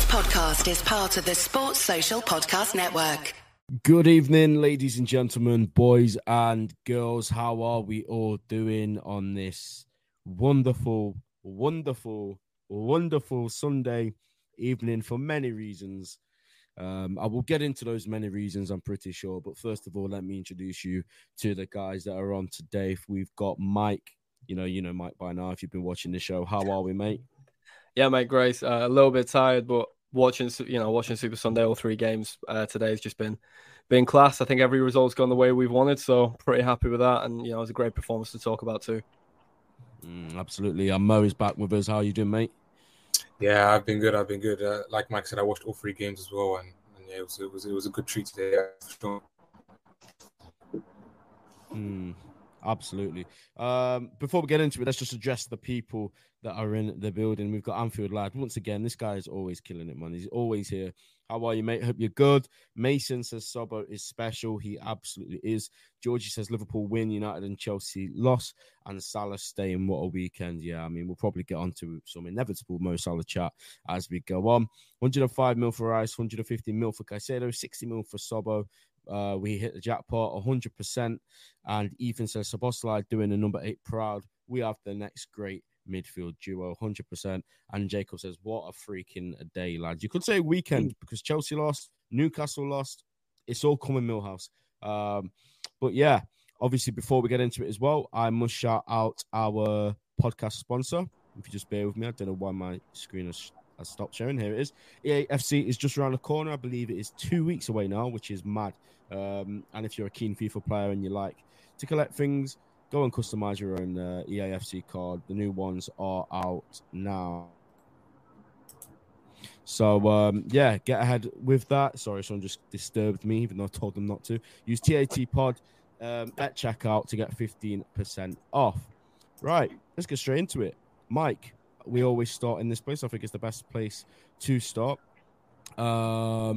podcast is part of the Sports Social Podcast Network. Good evening, ladies and gentlemen, boys and girls. How are we all doing on this wonderful Sunday evening for many reasons? I will get into those many reasons, I'm pretty sure. But first of all, let me introduce you to the guys that are on today. We've got Mike. You know Mike by now if you've been watching the show. How are we, mate? Yeah, mate, great. A little bit tired, but watching Super Sunday, all three games today has just been class. I think every result's gone the way we've wanted, so pretty happy with that. And it was a great performance to talk about too. Absolutely. And Mo is back with us. How are you doing, mate? Yeah, I've been good. Like Mike said, I watched all three games as well, and yeah, it was a good treat today. For sure. Absolutely. Before we get into it, let's just address the people that are in the building. We've got Anfield Lad. Once again, this guy is always killing it, man. He's always here. How are you, mate? Hope you're good. Mason says Sobo is special. He absolutely is. Georgie says Liverpool win, United and Chelsea loss, and Salah staying. What a weekend. Yeah, I mean, we'll probably get on to some inevitable Mo Salah chat as we go on. 105 mil for Rice, 150 mil for Caicedo, 60 mil for Sobo. We hit the jackpot 100%. And Ethan says Szoboszlai doing a number 8 proud. We have the next great midfield duo, 100%. And Jacob says, what a freaking day, lads. You could say weekend because Chelsea lost, Newcastle lost. It's all coming Millhouse. But yeah, obviously, before we get into it as well, I must shout out our podcast sponsor. If you just bear with me, I don't know why my screen has stopped sharing. Here it is. EAFC is just around the corner. I believe it is 2 weeks away now, which is mad. And if you're a keen FIFA player and you like to collect things, go and customize your own EAFC card. The new ones are out now. So, get ahead with that. Sorry, someone just disturbed me, even though I told them not to. Use TAT Pod at checkout to get 15% off. Right, let's get straight into it. Mike, we always start in this place. I think it's the best place to start. I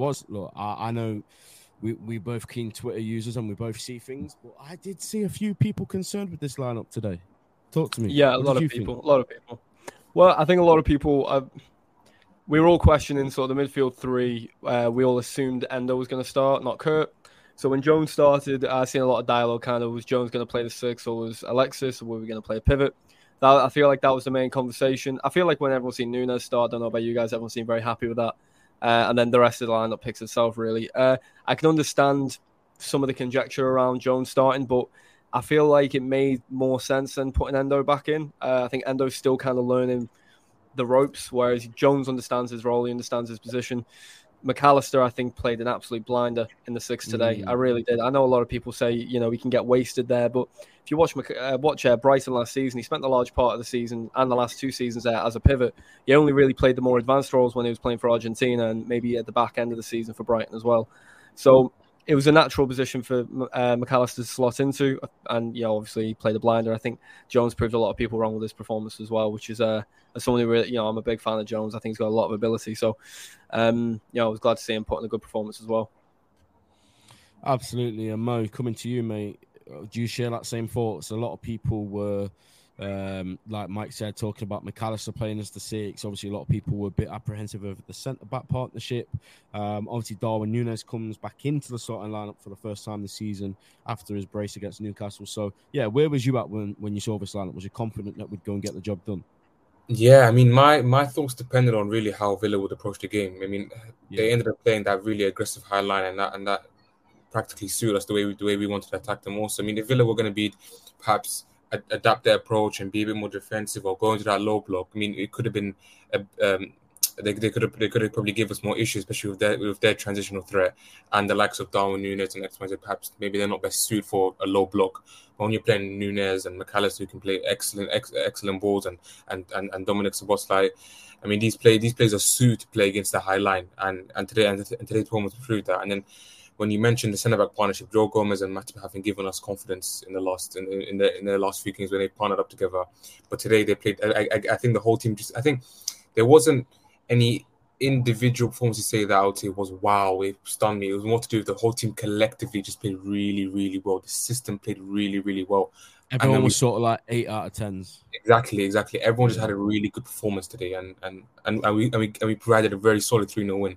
know we both keen Twitter users and we both see things, but I did see a few people concerned with this lineup today. Talk to me. Yeah, a lot of people. Well, I think a lot of people, we were all questioning sort of the midfield three. We all assumed Endo was going to start, not Kurt. So when Jones started, I seen a lot of dialogue kind of, was Jones going to play the 6 or was Alexis, or were we going to play a pivot? I feel like that was the main conversation. I feel like when everyone's seen Núñez start, I don't know about you guys, everyone seemed very happy with that. And then the rest of the lineup picks itself, really. I can understand some of the conjecture around Jones starting, but I feel like it made more sense than putting Endo back in. I think Endo's still kind of learning the ropes, whereas Jones understands his role, he understands his position. McAllister, I think, played an absolute blinder in the 6 today. I really did. I know a lot of people say, he can get wasted there, but if you watch Brighton last season, he spent the large part of the season and the last 2 seasons there as a pivot. He only really played the more advanced roles when he was playing for Argentina and maybe at the back end of the season for Brighton as well. So it was a natural position for McAllister to slot into, and obviously he played a blinder. I think Jones proved a lot of people wrong with his performance as well, which is as someone who really, I'm a big fan of Jones. I think he's got a lot of ability. So, I was glad to see him put in a good performance as well. Absolutely. And Mo, coming to you, mate, do you share that same thoughts? A lot of people were, like Mike said, talking about McAllister playing as the 6. Obviously, a lot of people were a bit apprehensive of the centre-back partnership. Obviously, Darwin Núñez comes back into the starting lineup for the first time this season after his brace against Newcastle. So, yeah, where was you at when you saw this lineup? Was you confident that we'd go and get the job done? Yeah, I mean, my thoughts depended on really how Villa would approach the game. I mean, they ended up playing that really aggressive high line, and that practically suited us the way we wanted to attack them also. I mean, if Villa were going to be perhaps adapt their approach and be a bit more defensive or go into that low block, I mean, it could have been they could have probably give us more issues, especially with their transitional threat and the likes of Darwin Núñez and XYZ. Perhaps maybe they're not best suited for a low block. But when you're playing Núñez and McAllister, who can play excellent balls, and Dominic Szoboszlai, I mean, these players are suited to play against the high line, and today's performance proved that. And then when you mentioned the centre back partnership, Joe Gomez and Matip haven't given us confidence in the last few games when they partnered up together. But today they played. I think the whole team I think there wasn't any individual performance to say that I would say was wow, it stunned me. It was more to do with the whole team collectively just played really, really well. The system played really, really well. Everyone was sort of like 8 out of 10s. Exactly. Everyone just had a really good performance today, and we provided a very solid 3-0 win.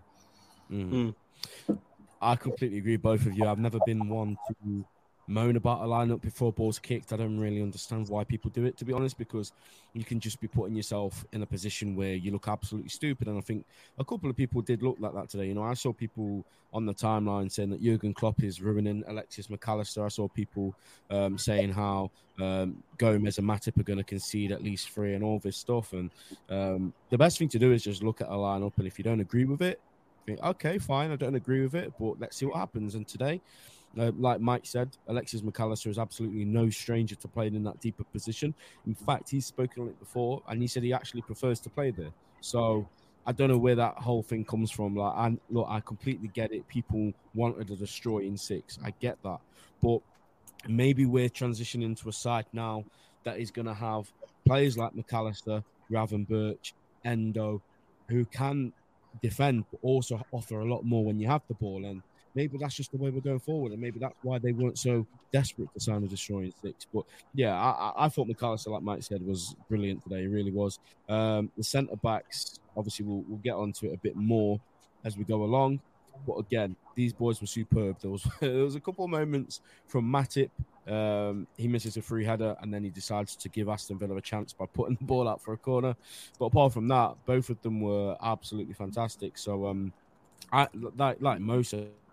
I completely agree, both of you. I've never been one to moan about a lineup before balls kicked. I don't really understand why people do it, to be honest, because you can just be putting yourself in a position where you look absolutely stupid. And I think a couple of people did look like that today. You know, I saw people on the timeline saying that Jurgen Klopp is ruining Alexis McAllister. I saw people saying how Gomez and Matip are going to concede at least 3 and all this stuff. And the best thing to do is just look at a lineup, and if you don't agree with it, think, okay, fine, I don't agree with it, but let's see what happens. And today, like Mike said, Alexis McAllister is absolutely no stranger to playing in that deeper position. In fact, he's spoken on it before, and he said he actually prefers to play there. So I don't know where that whole thing comes from. Like, I completely get it. People wanted to destroy in 6. I get that. But maybe we're transitioning to a side now that is going to have players like McAllister, Gravenberch, Endo, who can defend, but also offer a lot more when you have the ball. And maybe that's just the way we're going forward, and maybe that's why they weren't so desperate to sign a destroying 6. But yeah, I thought McAllister, like Mike said, was brilliant today. He really was. The centre backs, obviously, we'll get onto it a bit more as we go along. But again, these boys were superb. There was a couple of moments from Matip. He misses a free header, and then he decides to give Aston Villa a chance by putting the ball out for a corner. But apart from that, both of them were absolutely fantastic. So I like most,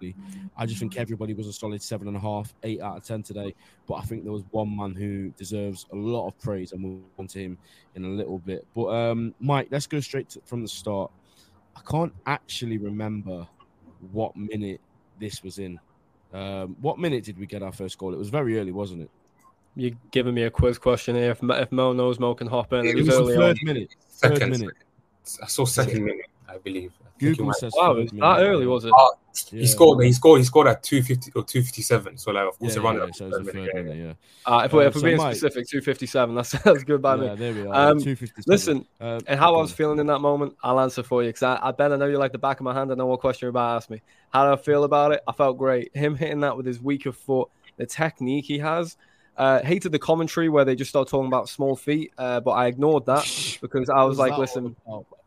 I just think everybody was a solid 7.5, 8 out of 10 today. But I think there was one man who deserves a lot of praise, and we'll come to him in a little bit. But Mike, let's go straight from the start. I can't actually remember what minute this was in. What minute did we get our first goal? It was very early, wasn't it? You're giving me a quiz question here. If Mo knows, Mo can hop in. It was the third minute. Third minute. I saw second minute, I believe. Google says wow, it was that early, was it? He scored at 250 or 257. So like, of course, around that. So it was the third minute. If we're being specific, 257. That's good by me. Yeah, there we are. 257. Listen, and how I was feeling in that moment, I'll answer for you, because I bet I know you like the back of my hand. I know what question you're about to ask me. How did I feel about it? I felt great. Him hitting that with his weaker foot, the technique he has. Hated the commentary where they just start talking about small feet, but I ignored that because I was like, listen.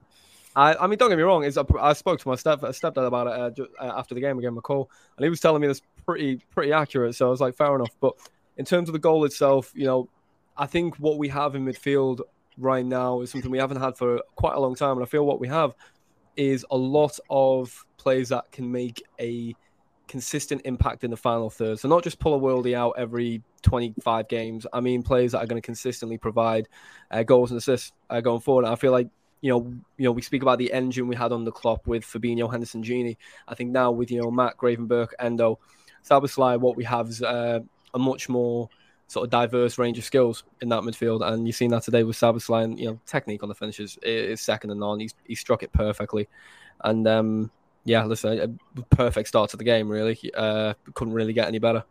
I mean, don't get me wrong. I spoke to my stepdad about it after the game. I gave him a call, and he was telling me that's pretty accurate. So I was like, fair enough. But in terms of the goal itself, you know, I think what we have in midfield right now is something we haven't had for quite a long time. And I feel what we have is a lot of players that can make a consistent impact in the final third. So not just pull a worldie out every 25 games. I mean, players that are going to consistently provide goals and assists going forward. And I feel like, you know, we speak about the engine we had on the Klopp with Fabinho, Henderson, Gini. I think now with, you know, Matt, Gravenberch, Endo, Szoboszlai, what we have is a much more sort of diverse range of skills in that midfield. And you've seen that today with Szoboszlai, and, you know, technique on the finishes is second to none. He struck it perfectly. And, yeah, listen, a perfect start to the game, really. Couldn't really get any better.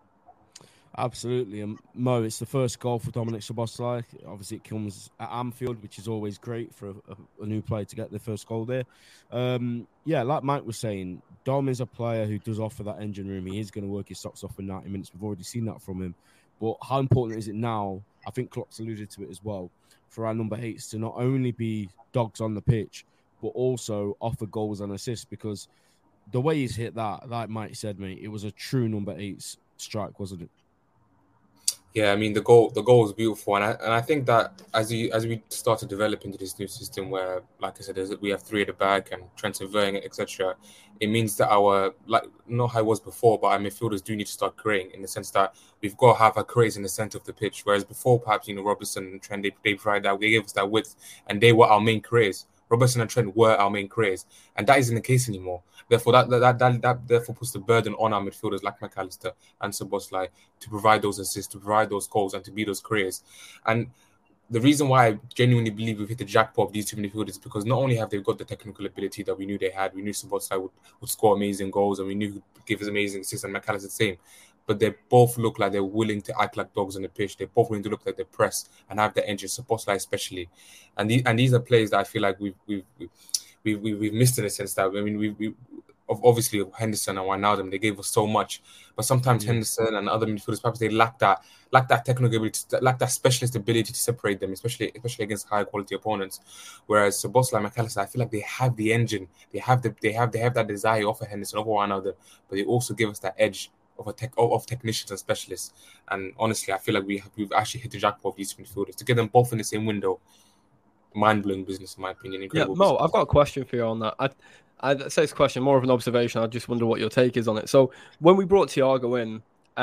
Absolutely. And Mo, it's the first goal for Dominic Szoboszlai. Obviously, it comes at Anfield, which is always great for a new player to get their first goal there. Yeah, like Mike was saying, Dom is a player who does offer that engine room. He is going to work his socks off for 90 minutes. We've already seen that from him. But how important is it now? I think Klopp's alluded to it as well, for our number 8s to not only be dogs on the pitch, but also offer goals and assists, because the way he's hit that, like Mike said, mate, it was a true number 8's strike, wasn't it? Yeah, I mean, the goal was beautiful, and I think that as we start to develop into this new system where, like I said, we have 3 at the back and transferring, etc., it means that our, like, not how it was before, but our midfielders do need to start creating, in the sense that we've got to have our creators in the center of the pitch, whereas before, perhaps, you know, Robertson and Trent, they provided that, they gave us that width, and they were our main creators. Robertson and Trent were our main creators, and that isn't the case anymore. Therefore, that therefore puts the burden on our midfielders like McAllister and Szoboszlai to provide those assists, to provide those goals, and to be those creators. And the reason why I genuinely believe we've hit the jackpot of these 2 midfielders is because not only have they got the technical ability that we knew they had, we knew Szoboszlai would score amazing goals, and we knew he'd give us amazing assists, and McAllister the same. But they both look like they're willing to act like dogs on the pitch. They're both willing to look like they press and have the engine, Szoboszlai especially. And these are players that I feel like we've missed, in a sense that, I mean, obviously Henderson and Wijnaldum, they gave us so much, but sometimes Henderson and other midfielders, perhaps they lack that technical ability, lack that specialist ability to separate them, especially against high quality opponents. Whereas Szoboszlai and McAllister, I feel like they have the engine, they have that desire of Henderson, of Wijnaldum, but they also give us that edge of technicians and specialists. And honestly, I feel like we've actually hit the jackpot of these midfielders to get them both in the same window. Mind-blowing business, in my opinion. Incredible. Mo, I've got a question for you on that. I'd say it's a question, more of an observation. I just wonder what your take is on it. So when we brought Thiago in,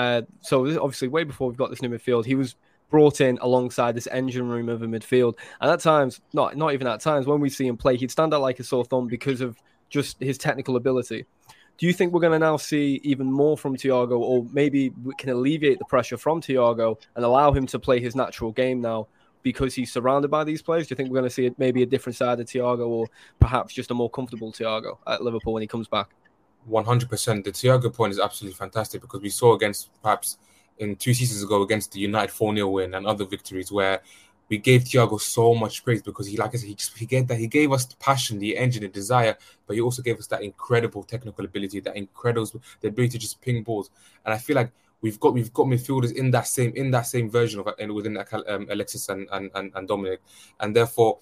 so this, obviously way before we've got this new midfield, he was brought in alongside this engine room of a midfield. And at times, not even at times, when we see him play, he'd stand out like a sore thumb because of just his technical ability. Do you think we're going to now see even more from Thiago, or maybe we can alleviate the pressure from Thiago and allow him to play his natural game now because he's surrounded by these players? Do you think we're going to see maybe a different side of Thiago, or perhaps just a more comfortable Thiago at Liverpool when he comes back? 100%. The Thiago point is absolutely fantastic because we saw perhaps in 2 seasons ago against the United 4-0 win and other victories where we gave Thiago so much praise because he gave us the passion, the engine, the desire, but he also gave us that incredible technical ability, the ability to just ping balls. And I feel like we've got midfielders in that same version of within Alexis and Dominic, and therefore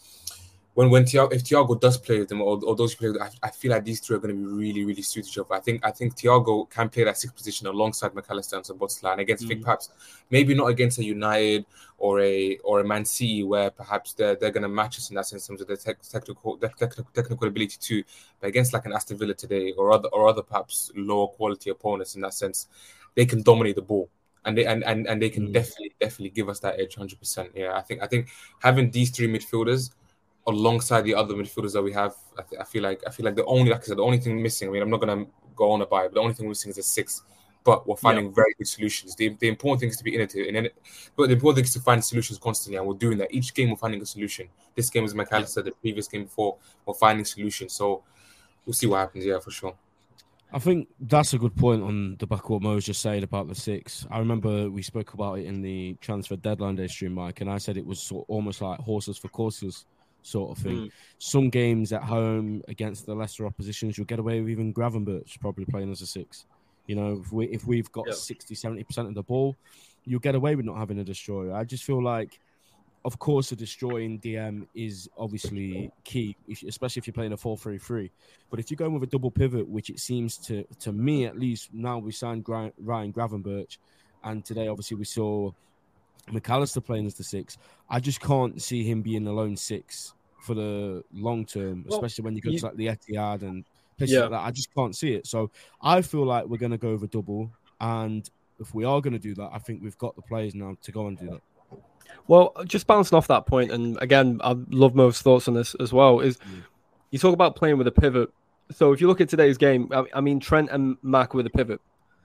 if Thiago does play with them or those players, I feel like these three are going to be really, really suited each other. I think Thiago can play that 6th position alongside McAllister and Szoboszlai, and against perhaps maybe not against a United or a Man City where perhaps they're going to match us in that sense in terms of their technical ability too, but against like an Aston Villa today or other perhaps lower quality opponents in that sense, they can dominate the ball. And they can definitely give us that edge 100%. Yeah, I think having these three midfielders alongside the other midfielders that we have, I feel like the only thing missing. I mean, I'm not gonna go on about it, but the only thing missing is a 6. But we're finding very good solutions. The important thing is to be innovative, but the important thing is to find solutions constantly, and we're doing that. Each game we're finding a solution. This game was McAllister. The previous game before, we're finding solutions. So we'll see what happens. Yeah, for sure. I think that's a good point on the back of what Mo was just saying about the 6. I remember we spoke about it in the transfer deadline day stream, Mike, and I said it was almost like horses for courses sort of thing. Some games at home against the lesser oppositions, you'll get away with even Gravenberch probably playing as a 6. You know, if we've got 60-70% of the ball, you'll get away with not having a destroyer. I just feel like, of course, a destroying DM is obviously key, especially if you're playing a 4-3-3. But if you're going with a double pivot, which it seems to me at least, now we signed Ryan Gravenberch, and today obviously we saw McAllister playing as the 6. I just can't see him being a lone 6 for the long term, especially when you go to like the Etihad and places like that. I just can't see it. So I feel like we're going to go over double, and if we are going to do that, I think we've got the players now to go and do that. Well, just bouncing off that point, and again, I love Mo's thoughts on this as well, is you talk about playing with a pivot. So if you look at today's game, I mean, Trent and Mac with a pivot.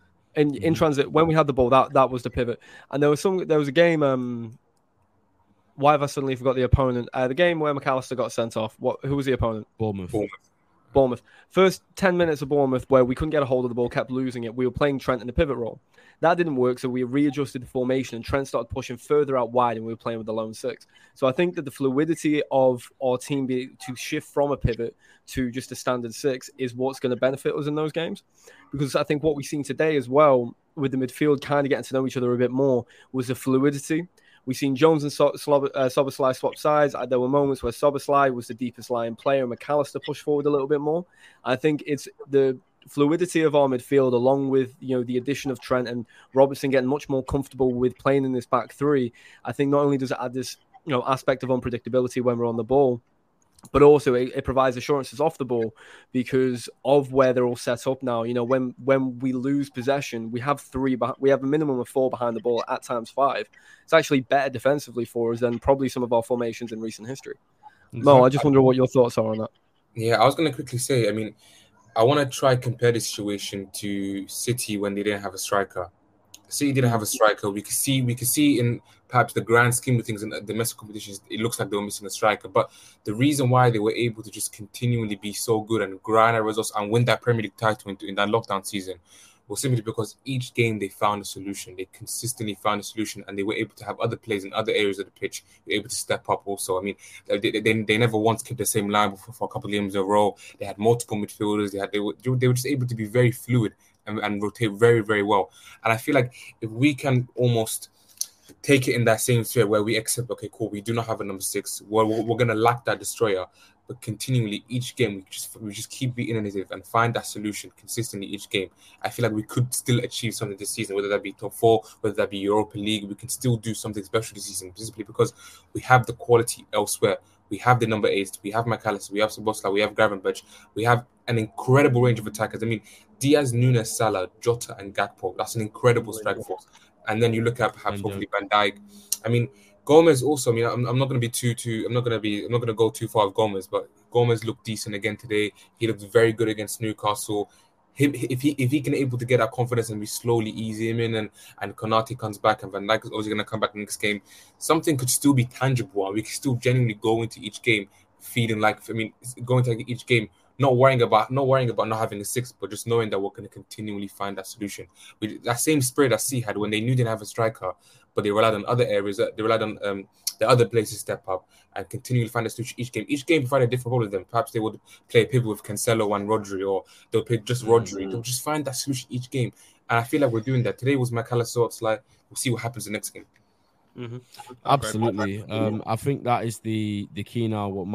In transit, when we had the ball, that was the pivot. And there was a game, why have I suddenly forgot the opponent? The game where McAllister got sent off. Who was the opponent? Bournemouth. First 10 minutes of Bournemouth where we couldn't get a hold of the ball, kept losing it. We were playing Trent in the pivot role. That didn't work, so we readjusted the formation and Trent started pushing further out wide and we were playing with the lone 6. So I think that the fluidity of our team to shift from a pivot to just a standard 6 is what's going to benefit us in those games. Because I think what we've seen today as well, with the midfield kind of getting to know each other a bit more, was the fluidity. We've seen Jones and Szoboszlai swap sides. There were moments where Szoboszlai was the deepest lying player and McAllister pushed forward a little bit more. I think it's the fluidity of our midfield, along with the addition of Trent and Robertson getting much more comfortable with playing in this back 3. I think not only does it add this aspect of unpredictability when we're on the ball, but also it provides assurances off the ball because of where they're all set up now. When we lose possession, we have a minimum of 4 behind the ball, at times 5. It's actually better defensively for us than probably some of our formations in recent history. Exactly. Mo, I just wonder what your thoughts are on that. Yeah, I was going to quickly say, I mean, I want to try compare the situation to City when they didn't have a striker. City didn't have a striker. We could see in perhaps the grand scheme of things in the domestic competitions, it looks like they were missing a striker. But the reason why they were able to just continually be so good and grind our results and win that Premier League title in that lockdown season was simply because each game they found a solution. They consistently found a solution, and they were able to have other players in other areas of the pitch be able to step up also. I mean, they never once kept the same line for a couple of games in a row. They had multiple midfielders. They were just able to be very fluid and rotate very, very well. And I feel like if we can almost take it in that same sphere where we accept, okay, cool, we do not have a number 6. We're going to lack that destroyer, but continually each game we just keep being innovative and find that solution consistently each game. I feel like we could still achieve something this season, whether that be top 4, whether that be Europa League. We can still do something special this season, simply because we have the quality elsewhere. We have the number 8, we have McAllister, we have Szoboszlai, we have Gravenberch, we have an incredible range of attackers. I mean, Diaz, Nunes, Salah, Jota, and Gakpo. That's an incredible strike force. And then you look at perhaps hopefully Van Dijk. I mean, Gomez also. I mean, I'm not going to be I'm not going to go too far with Gomez, but Gomez looked decent again today. He looked very good against Newcastle. If he can able to get that confidence and we slowly ease him in, and Konate comes back and Van Dijk is also going to come back next game, something could still be tangible, and we can still genuinely go into each game feeling like, going to each game not worrying about not having a 6, but just knowing that we're going to continually find that solution. That same spirit that C had when they knew they didn't have a striker, but they relied on other areas. They relied on the other players to step up and continually find a solution each game. Each game provided a different role to them. Perhaps they would play a pivot with Cancelo and Rodri, or they'll play just Rodri. They'll just find that solution each game. And I feel like we're doing that. Today was McAllister. It's like, we'll see what happens the next game. Mm-hmm. Absolutely. I think that is the key now. What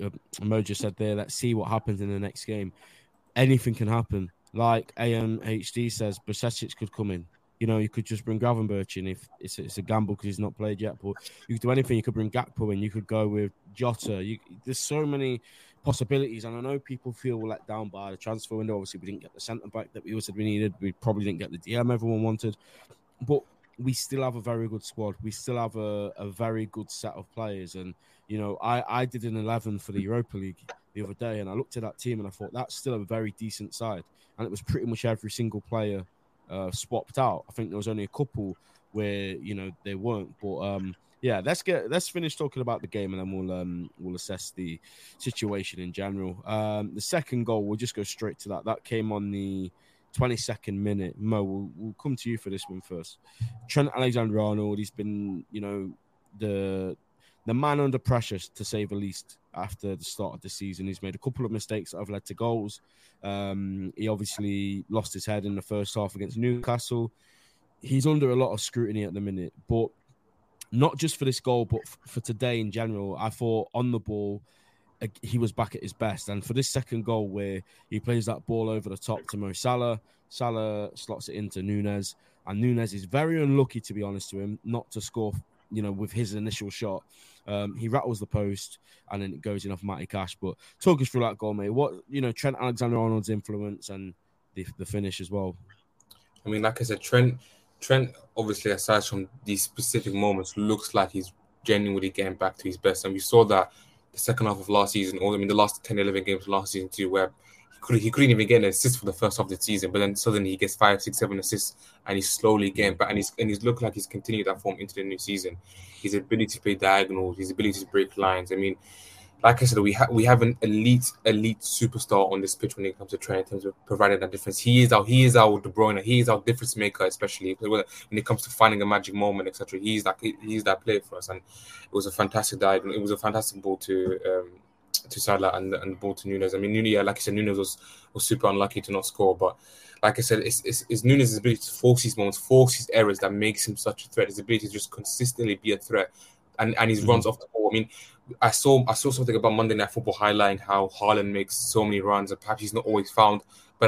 Mojo said there. Let's see what happens in the next game. Anything can happen. Like AMHD says, Bajcetic could come in. You know, you could just bring Gravenberch in if it's a gamble because he's not played yet. But you could do anything. You could bring Gakpo in. You could go with Jota. There's so many possibilities. And I know people feel let down by the transfer window. Obviously, we didn't get the centre-back that we all said we needed. We probably didn't get the DM everyone wanted. But we still have a very good squad. We still have a very good set of players. And, you know, I did an 11 for the Europa League the other day, and I looked at that team and I thought that's still a very decent side. And it was pretty much every single player swapped out. I think there was only a couple where, you know, they weren't. But, yeah, let's finish talking about the game, and then we'll assess the situation in general. The second goal, we'll just go straight to that. That came on the 22nd minute. Mo, we'll come to you for this one first. Trent Alexander-Arnold, he's been, you know, the man under pressure, to say the least, after the start of the season. He's made a couple of mistakes that have led to goals. He obviously lost his head in the first half against Newcastle. He's under a lot of scrutiny at the minute, but not just for this goal, but for today in general. I thought on the ball, he was back at his best. And for this second goal where he plays that ball over the top to Mo Salah, Salah slots it into Nunes, and Nunes is very unlucky, to be honest with him, not to score, you know, with his initial shot. He rattles the post and then it goes in off Matty Cash. But talk us through that goal, mate. What, you know, Trent Alexander-Arnold's influence and the finish as well. I mean, like I said, Trent, obviously, aside from these specific moments, looks like he's genuinely getting back to his best. And we saw that the second half of last season, or the last 10, 11 games of last season too, where he couldn't even get an assist for the first half of the season, but then suddenly he gets 5, 6, 7 assists, and he's slowly getting back, and he's looking like he's continued that form into the new season. His ability to play diagonals, his ability to break lines. I mean, like I said, we have an elite superstar on this pitch when it comes to Trent in terms of providing that difference. He is our De Bruyne. He is our difference maker, especially when it comes to finding a magic moment, etc. He's that player for us, and it was a fantastic diagonal. It was a fantastic ball to Salah and the ball to Nunes. I mean, Nunes, like I said, Nunes was super unlucky to not score, but like I said, it's Nunes' ability to force these moments, force his errors that makes him such a threat. His ability to just consistently be a threat, and his runs off the ball. I mean, I saw something about Monday Night Football highlighting how Haaland makes so many runs, and perhaps he's not always found, but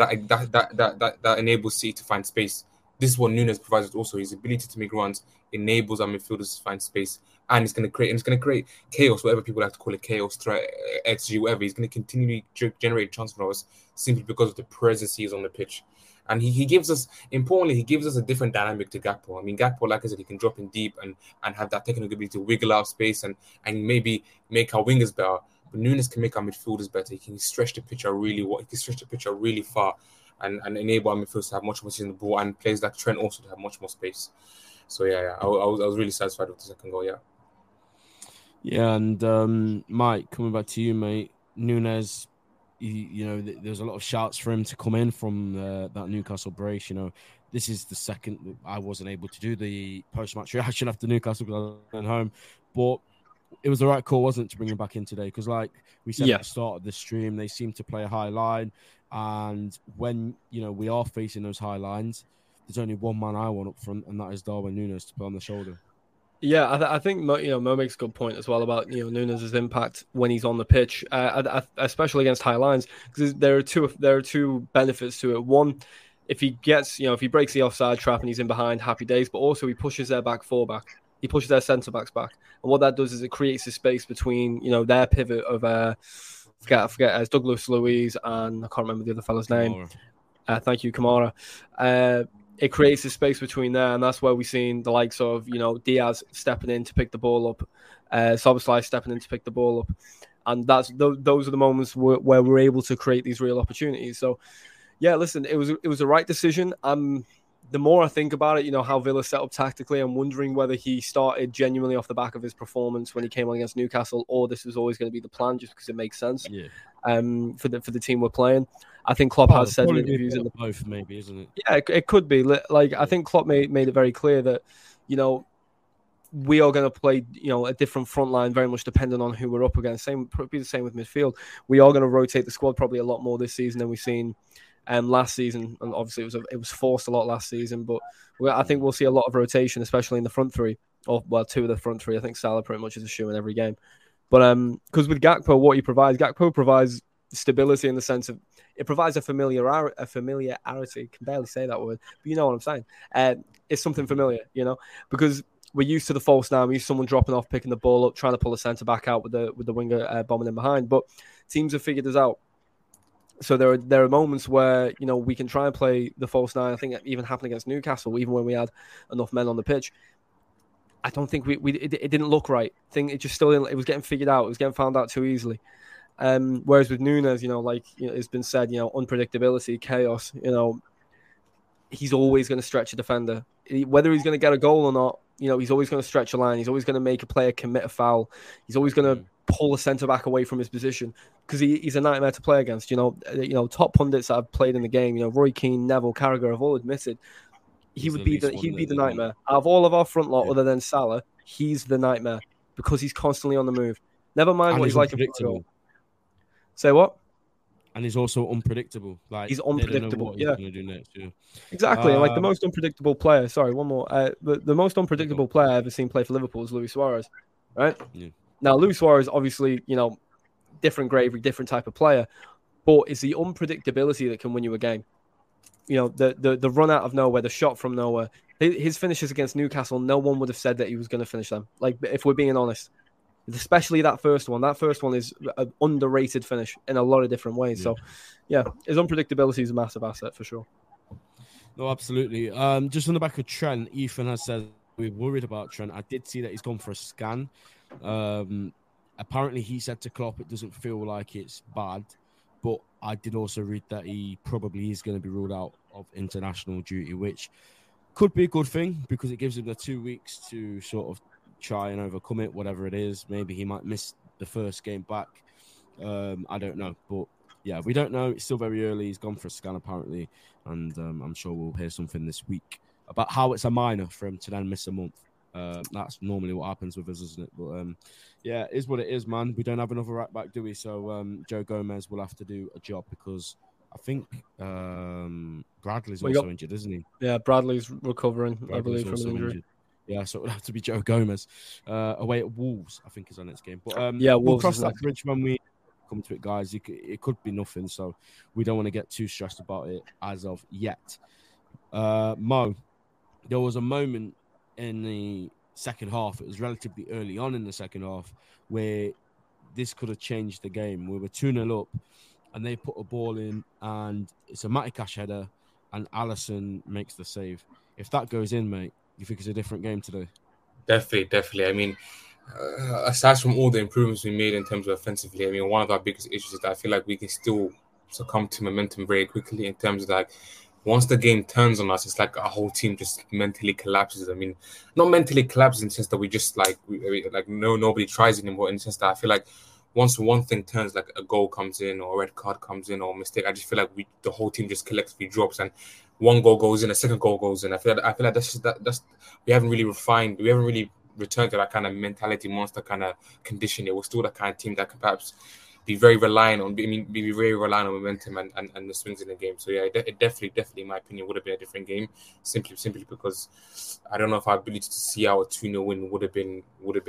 that enables City to find space. This is what Nunes provides also. His ability to make runs enables our midfielders to find space, and it's going to create chaos, whatever people like to call it, chaos, threat, XG, whatever. He's going to continually generate chances for us simply because of the presence he is on the pitch. And he gives us, importantly, he gives us a different dynamic to Gakpo. I mean, Gakpo, like I said, he can drop in deep and have that technical ability to wiggle out space and maybe make our wingers better. But Nunes can make our midfielders better. He can stretch the pitch out really far and enable our midfielders to have much more space in the ball, and players like Trent also to have much more space. So yeah, I was really satisfied with the second goal. Yeah, and Mike, coming back to you, mate. Nunes, there's a lot of shouts for him to come in from that Newcastle brace. This is the second I wasn't able to do the post-match reaction after Newcastle because I went home, but it was the right call, wasn't it, to bring him back in today? Because like we said at the start of the stream, they seem to play a high line, and when we are facing those high lines, there's only one man I want up front, and that is Darwin Núñez to put on the shoulder. Yeah, I think Mo makes a good point as well about Núñez's impact when he's on the pitch, especially against high lines, because there are two benefits to it. One, if he gets if he breaks the offside trap and he's in behind, happy days. But also he pushes their back four back, he pushes their centre backs back, and what that does is it creates a space between their pivot of I forget Douglas Luiz and I can't remember the other fellow's name. Thank you, Kamara. It creates a space between there, and that's where we've seen the likes of Diaz stepping in to pick the ball up, Szoboszlai stepping in to pick the ball up, and those are the moments where we're able to create these real opportunities. So, yeah, listen, it was the right decision. The more I think about it, how Villa set up tactically, I'm wondering whether he started genuinely off the back of his performance when he came on against Newcastle, or this was always going to be the plan just because it makes sense. Yeah. For the team we're playing. I think Klopp has said in interviews in the both, maybe, isn't it? Yeah, it could be. Like I think Klopp made it very clear that we are going to play a different front line, very much depending on who we're up against. Be the same with midfield. We are going to rotate the squad probably a lot more this season than we've seen last season, and obviously it was forced a lot last season. But I think we'll see a lot of rotation, especially in the front three, or two of the front three. I think Salah pretty much is a shoe in every game. But because with Gakpo, what he provides, Gakpo provides stability in the sense of it provides a familiarity. Can barely say that word, but you know what I'm saying. It's something familiar, because we're used to the false nine. We're used to someone dropping off, picking the ball up, trying to pull a centre back out with the winger bombing in behind. But teams have figured this out. So there are moments where we can try and play the false nine. I think it even happened against Newcastle, even when we had enough men on the pitch. I don't think it didn't look right. It was getting figured out. It was getting found out too easily. Whereas with Núñez, it's been said, unpredictability, chaos. He's always going to stretch a defender, whether he's going to get a goal or not. He's always going to stretch a line. He's always going to make a player commit a foul. He's always going to pull a centre back away from his position because he's a nightmare to play against. Top pundits that have played in the game, Roy Keane, Neville, Carragher have all admitted he'd be the nightmare. Out of all of our front lot, other than Salah, he's the nightmare because he's constantly on the move. Never mind what he's like in football. Say what? And he's also unpredictable. Like he's unpredictable. He's gonna do next, exactly. Like the most unpredictable player. Sorry, one more. The most unpredictable player I've ever seen play for Liverpool is Luis Suarez. Right? Yeah. Now, Luis Suarez, obviously, different gravy, different type of player, but it's the unpredictability that can win you a game. The run out of nowhere, the shot from nowhere. His finishes against Newcastle, no one would have said that he was going to finish them. Like, if we're being honest. Especially that first one. That first one is an underrated finish in a lot of different ways. Yeah. So, yeah, his unpredictability is a massive asset for sure. No, absolutely. Just on the back of Trent, Ethan has said we're worried about Trent. I did see that he's gone for a scan. Apparently, he said to Klopp it doesn't feel like it's bad, but I did also read that he probably is going to be ruled out of international duty, which could be a good thing because it gives him the 2 weeks to sort of try and overcome it, whatever it is. Maybe he might miss the first game back. I don't know, but yeah, we don't know. It's still very early. He's gone for a scan apparently, and I'm sure we'll hear something this week about how it's a minor for him to then miss a month. That's normally what happens with us, isn't it? But yeah, it is what it is, man. We don't have another right back, do we? So Joe Gomez will have to do a job because I think Bradley's also injured, isn't he? Yeah, Bradley's recovering, I believe, from an injury. Injured. Yeah, so it would have to be Joe Gomez away at Wolves, I think, is our next game. But yeah, we'll cross that bridge when we come to it, guys. It could be nothing, so we don't want to get too stressed about it as of yet. Mo, there was a moment in the second half, it was relatively early on in the second half, where this could have changed the game. We were 2-0 up, and they put a ball in, and it's a Matikash header, and Alisson makes the save. If that goes in, mate, you think it's a different game today? Definitely. I mean, aside from all the improvements we made in terms of offensively, I mean, one of our biggest issues is that I feel like we can still succumb to momentum very quickly in terms of like, once the game turns on us, it's like our whole team just mentally collapses. I mean, not mentally collapses in the sense that we just nobody tries anymore. In the sense that I feel like once one thing turns, like a goal comes in or a red card comes in or a mistake, I just feel like the whole team just collectively drops, and one goal goes in, a second goal goes in. I feel like that's we haven't really refined, we haven't really returned to that kind of mentality monster kind of condition. It was still that kind of team that can perhaps be very reliant on, be very reliant on momentum and the swings in the game. So yeah, it definitely, in my opinion, would have been a different game, simply because I don't know if our ability to see our 2-0 win would have been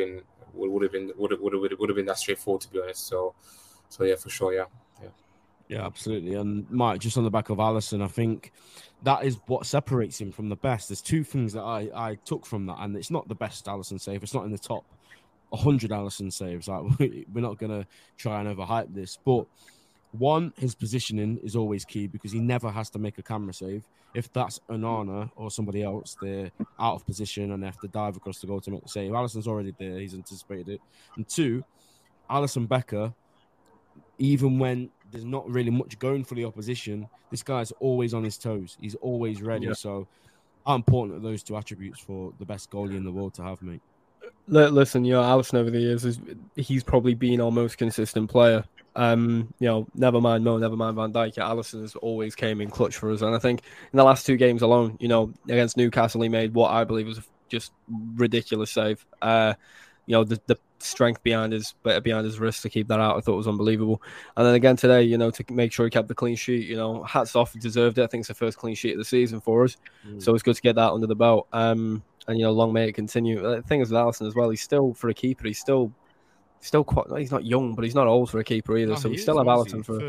that straightforward, to be honest. So yeah, for sure, yeah. Yeah, absolutely. And Mike, just on the back of Alisson, I think that is what separates him from the best. There's two things that I took from that, and it's not the best Alisson save. It's not in the top 100 Alisson saves. Like, we're not going to try and overhype this. But one, his positioning is always key because he never has to make a camera save. If that's Onana or somebody else, they're out of position and they have to dive across the goal to make the save. Alisson's already there. He's anticipated it. And two, Alisson Becker, even when there's not really much going for the opposition, this guy's always on his toes. He's always ready. Yeah. So how important are those two attributes for the best goalie in the world to have, mate? Listen, Alisson over the years, he's probably been our most consistent player. Never mind Mo, never mind Van Dijk. Alisson has always came in clutch for us. And I think in the last two games alone, against Newcastle, he made what I believe was just ridiculous save. The strength behind his wrist to keep that out, I thought was unbelievable. And then again today, to make sure he kept the clean sheet, hats off, he deserved it. I think it's the first clean sheet of the season for us. So it's good to get that under the belt. And long may it continue. The thing is with Alisson as well, he's still, for a keeper, he's still quite, he's not young, but he's not old for a keeper either. No, so we still have Alisson for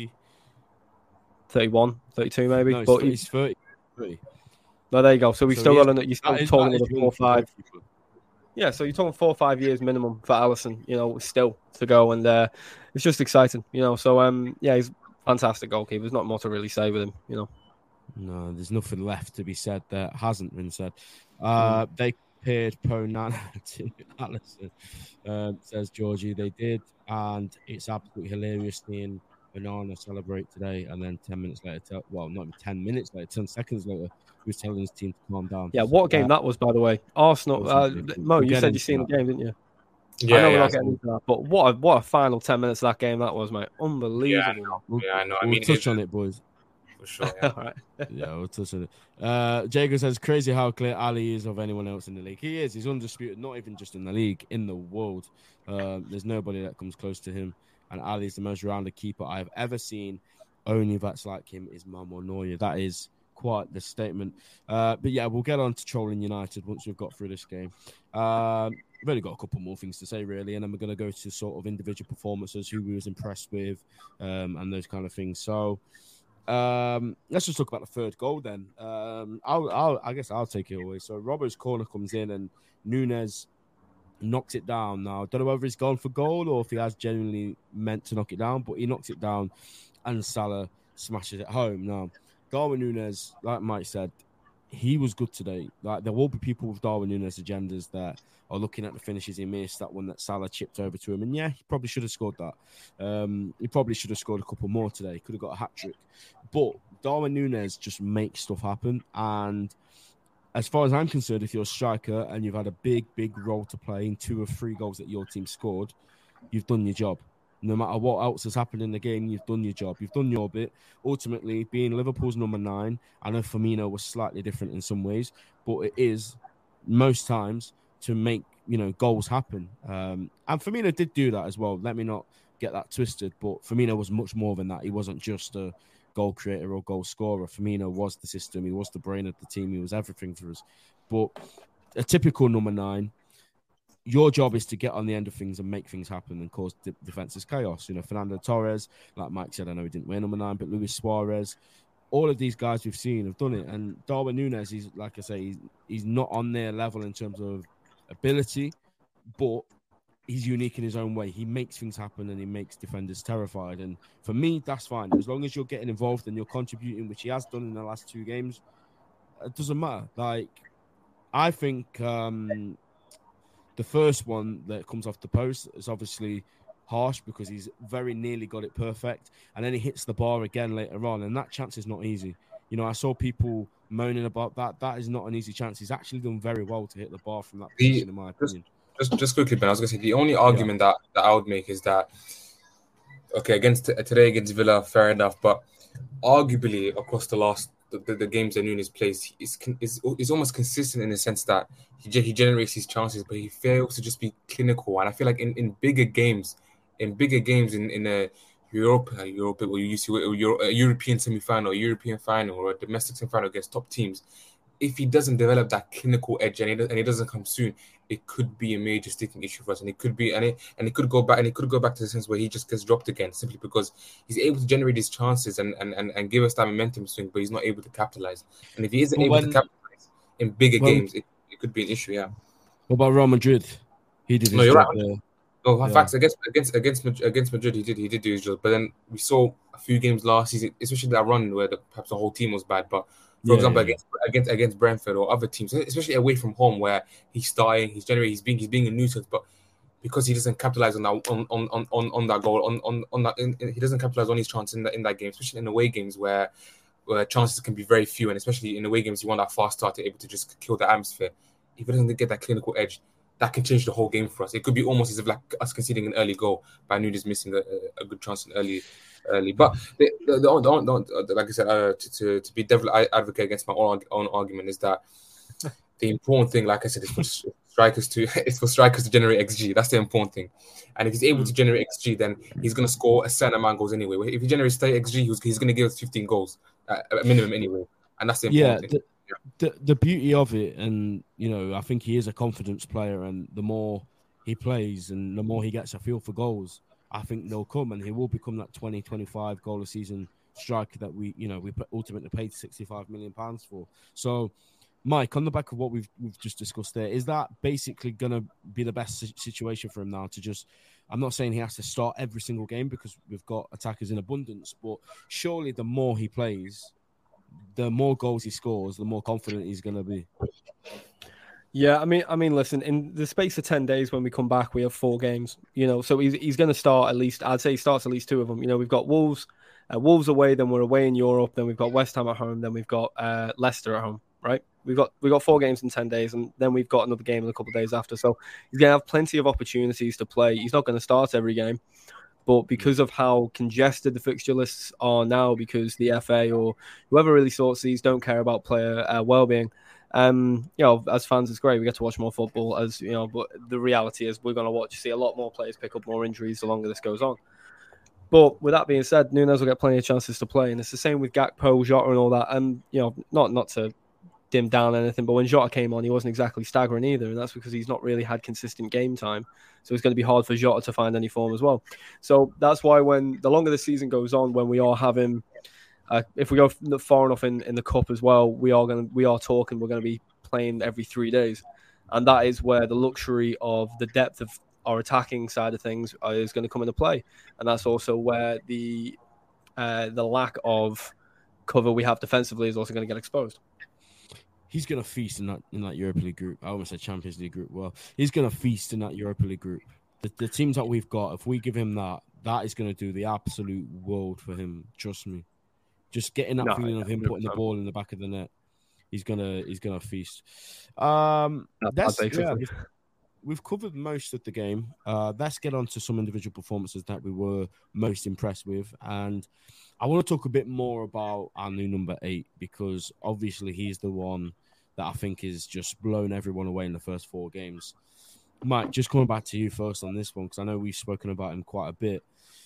31, 32 maybe. No, but he's 30. No, there you go. So we've still got you're still talking with a 4 or 5. Yeah, so you're talking 4 or 5 years minimum for Alisson, still to go, and it's just exciting, So he's a fantastic goalkeeper. There's not more to really say with him, No, there's nothing left to be said that hasn't been said. They compared Onana to Alisson, says Georgie. They did, and it's absolutely hilarious seeing Onana celebrate today, and then 10 minutes later, not even 10 minutes later, 10 seconds later, he was telling his team to calm down. Yeah, what a game that was, by the way. Arsenal, Mo, you said you've seen the game, didn't you? Yeah, I know we're not getting into that, but what a final 10 minutes of that game that was, mate. Unbelievable. Yeah, I know. We'll touch on it, boys. For sure, yeah. All right. Yeah, we'll touch on it. Jago says, crazy how clear Ali is of anyone else in the league. He is. He's undisputed, not even just in the league, in the world. There's nobody that comes close to him. And Ali is the most rounded keeper I've ever seen. Only that's like him is Mamo Neuer. That is quite the statement. But yeah, we'll get on to trolling United once we've got through this game. We've only got a couple more things to say, really, and then we're going to go to sort of individual performances, who we was impressed with, and those kind of things. So let's just talk about the third goal then. I guess I'll take it away. So Robbo's corner comes in and Núñez knocks it down. Now, I don't know whether he's gone for goal or if he has genuinely meant to knock it down, but he knocks it down and Salah smashes it home. Now, Darwin Núñez, like Mike said, he was good today. Like, there will be people with Darwin Núñez agendas that are looking at the finishes he missed, that one that Salah chipped over to him. And yeah, he probably should have scored that. He probably should have scored a couple more today. Could have got a hat-trick. But Darwin Núñez just makes stuff happen. And as far as I'm concerned, if you're a striker and you've had a big, big role to play in 2 or 3 goals that your team scored, you've done your job. No matter what else has happened in the game, you've done your job. You've done your bit. Ultimately, being Liverpool's number 9, I know Firmino was slightly different in some ways, but it is most times to make, goals happen. And Firmino did do that as well. Let me not get that twisted, but Firmino was much more than that. He wasn't just a goal creator or goal scorer. Firmino was the system. He was the brain of the team. He was everything for us. But a typical number 9, your job is to get on the end of things and make things happen and cause defense's chaos. Fernando Torres, like Mike said, I know he didn't wear number 9, but Luis Suarez, all of these guys we've seen have done it. And Darwin Núñez, he's, like I say, he's not on their level in terms of ability, but he's unique in his own way. He makes things happen and he makes defenders terrified. And for me, that's fine. As long as you're getting involved and you're contributing, which he has done in the last 2 games, it doesn't matter. Like, I think the first one that comes off the post is obviously harsh because he's very nearly got it perfect. And then he hits the bar again later on. And that chance is not easy. I saw people moaning about that. That is not an easy chance. He's actually done very well to hit the bar from that position, in my opinion. just quickly, Ben. I was going to say the only argument that I would make is that okay, today against Villa, fair enough, but arguably across the games that Nunes plays, is almost consistent in the sense that he generates these chances, but he fails to just be clinical. And I feel like in bigger games in a European semi-final, European final, or a domestic semi-final against top teams, if he doesn't develop that clinical edge and he doesn't come soon, it could be a major sticking issue for us. And it could go back to the sense where he just gets dropped again simply because he's able to generate these chances and give us that momentum swing, but he's not able to capitalize. And if he isn't able to capitalize in bigger games, it could be an issue. Yeah. What about Real Madrid? He did his No, you're job right. there. Oh, facts against Madrid, he did do his job. But then we saw a few games last season, especially that run where perhaps the whole team was bad. But for example, against Brentford or other teams, especially away from home, where he's starting, he's being a nuisance, but because he doesn't capitalize on that goal, he doesn't capitalize on his chance in that game, especially in away games where chances can be very few, and especially in away games, you want that fast start to able to just kill the atmosphere. If he doesn't get that clinical edge, that can change the whole game for us. It could be almost as if like us conceding an early goal by Nunes missing a good chance in early. But like I said, to be devil advocate against my own argument is that the important thing, like I said, is for strikers to generate XG. That's the important thing. And if he's able to generate XG, then he's going to score a certain amount of goals anyway. If he generates 30 XG, he's going to give us 15 goals at minimum anyway. And that's the important thing. The beauty of it, and I think he is a confidence player, and the more he plays and the more he gets a feel for goals, I think they'll come, and he will become that 20-25 goal a season striker that we ultimately paid £65 million for. So, Mike, on the back of what we've just discussed there, is that basically going to be the best situation for him now to just? I'm not saying he has to start every single game because we've got attackers in abundance, but surely the more he plays, the more goals he scores, the more confident he's going to be. Yeah, I mean, listen, in the space of 10 days when we come back, we have 4 games, so he's going to start at least, I'd say he starts at least 2 of them. We've got Wolves away, then we're away in Europe, then we've got West Ham at home, then we've got Leicester at home, right? We've got 4 games in 10 days, and then we've got another game in a couple of days after. So he's going to have plenty of opportunities to play. He's not going to start every game. But because of how congested the fixture lists are now, because the FA or whoever really sorts these don't care about player well-being, as fans, it's great. We get to watch more football, but the reality is we're going to see a lot more players pick up more injuries the longer this goes on. But with that being said, Nunes will get plenty of chances to play. And it's the same with Gakpo, Jota and all that. And, not to dim down anything, but when Jota came on, he wasn't exactly staggering either. And that's because he's not really had consistent game time. So it's going to be hard for Jota to find any form as well. So that's why when the longer the season goes on, when we are having, if we go far enough in the cup as well, we're going to be playing every 3 days. And that is where the luxury of the depth of our attacking side of things is going to come into play. And that's also where the lack of cover we have defensively is also going to get exposed. He's going to feast in that Europa League group. I almost said Champions League group. Well, he's going to feast in that Europa League group. The teams that we've got, if we give him that is going to do the absolute world for him. Trust me. Just getting that feeling of him putting the ball in the back of the net, he's gonna feast. We've covered most of the game. Let's get on to some individual performances that we were most impressed with, and I want to talk a bit more about our new number 8 because obviously he's the one that I think is just blown everyone away in the first 4 games. Mike, just coming back to you first on this one because I know we've spoken about him quite a bit.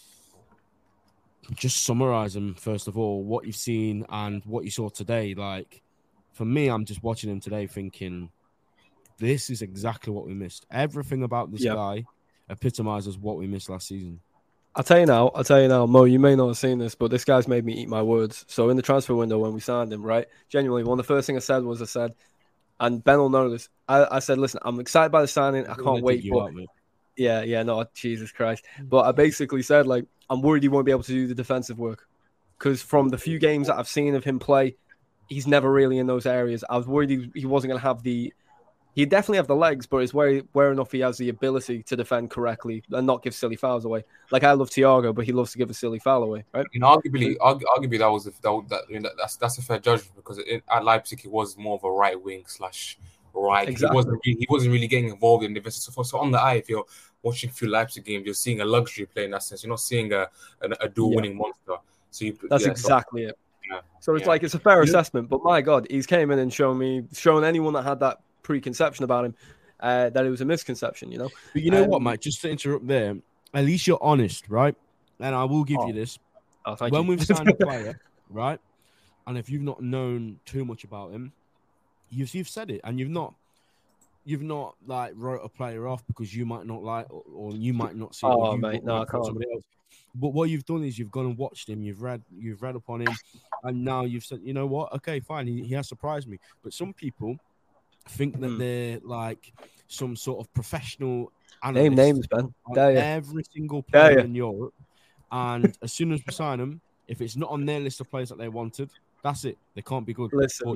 Just summarize him first of all, what you've seen and what you saw today. Like for me, I'm just watching him today thinking, this is exactly what we missed. Everything about this guy epitomizes what we missed last season. I'll tell you now, Mo, you may not have seen this, but this guy's made me eat my words. So in the transfer window when we signed him, right? Genuinely, one of the first things I said, and Ben will know this, I said, listen, I'm excited by the signing. I can't wait. But no, Jesus Christ. But I basically said, like, I'm worried he won't be able to do the defensive work. Because from the few games that I've seen of him play, he's never really in those areas. I was worried he wasn't going to have he'd definitely have the legs, but it's where enough he has the ability to defend correctly and not give silly fouls away. Like I love Thiago, but he loves to give a silly foul away, right? Arguably, that's a fair judgment because at Leipzig he was more of a right wing / right. Exactly. He wasn't really getting involved in the business. So on the eye, if you're watching a few Leipzig games, you're seeing a luxury play in that sense. You're not seeing a dual winning monster. So that's exactly it. Yeah, so it's like it's a fair assessment, but my God, he's came in and shown anyone that had that preconception about him that it was a misconception, you know. But you know what, Mike? Just to interrupt there, at least you're honest, right? And I will give you this. When we've signed a player, right, and if you've not known too much about him, you've said it, and you've not like wrote a player off because you might not like or you might not see. Oh, mate, no, I can't. Somebody else. But what you've done is you've gone and watched him, you've read upon him, and now you've said, you know what? Okay, fine, he has surprised me. But some people think that they're like some sort of professional analyst. Name names, Ben. Every single player in Europe, and as soon as we sign them, if it's not on their list of players that they wanted, that's it. They can't be good. Listen.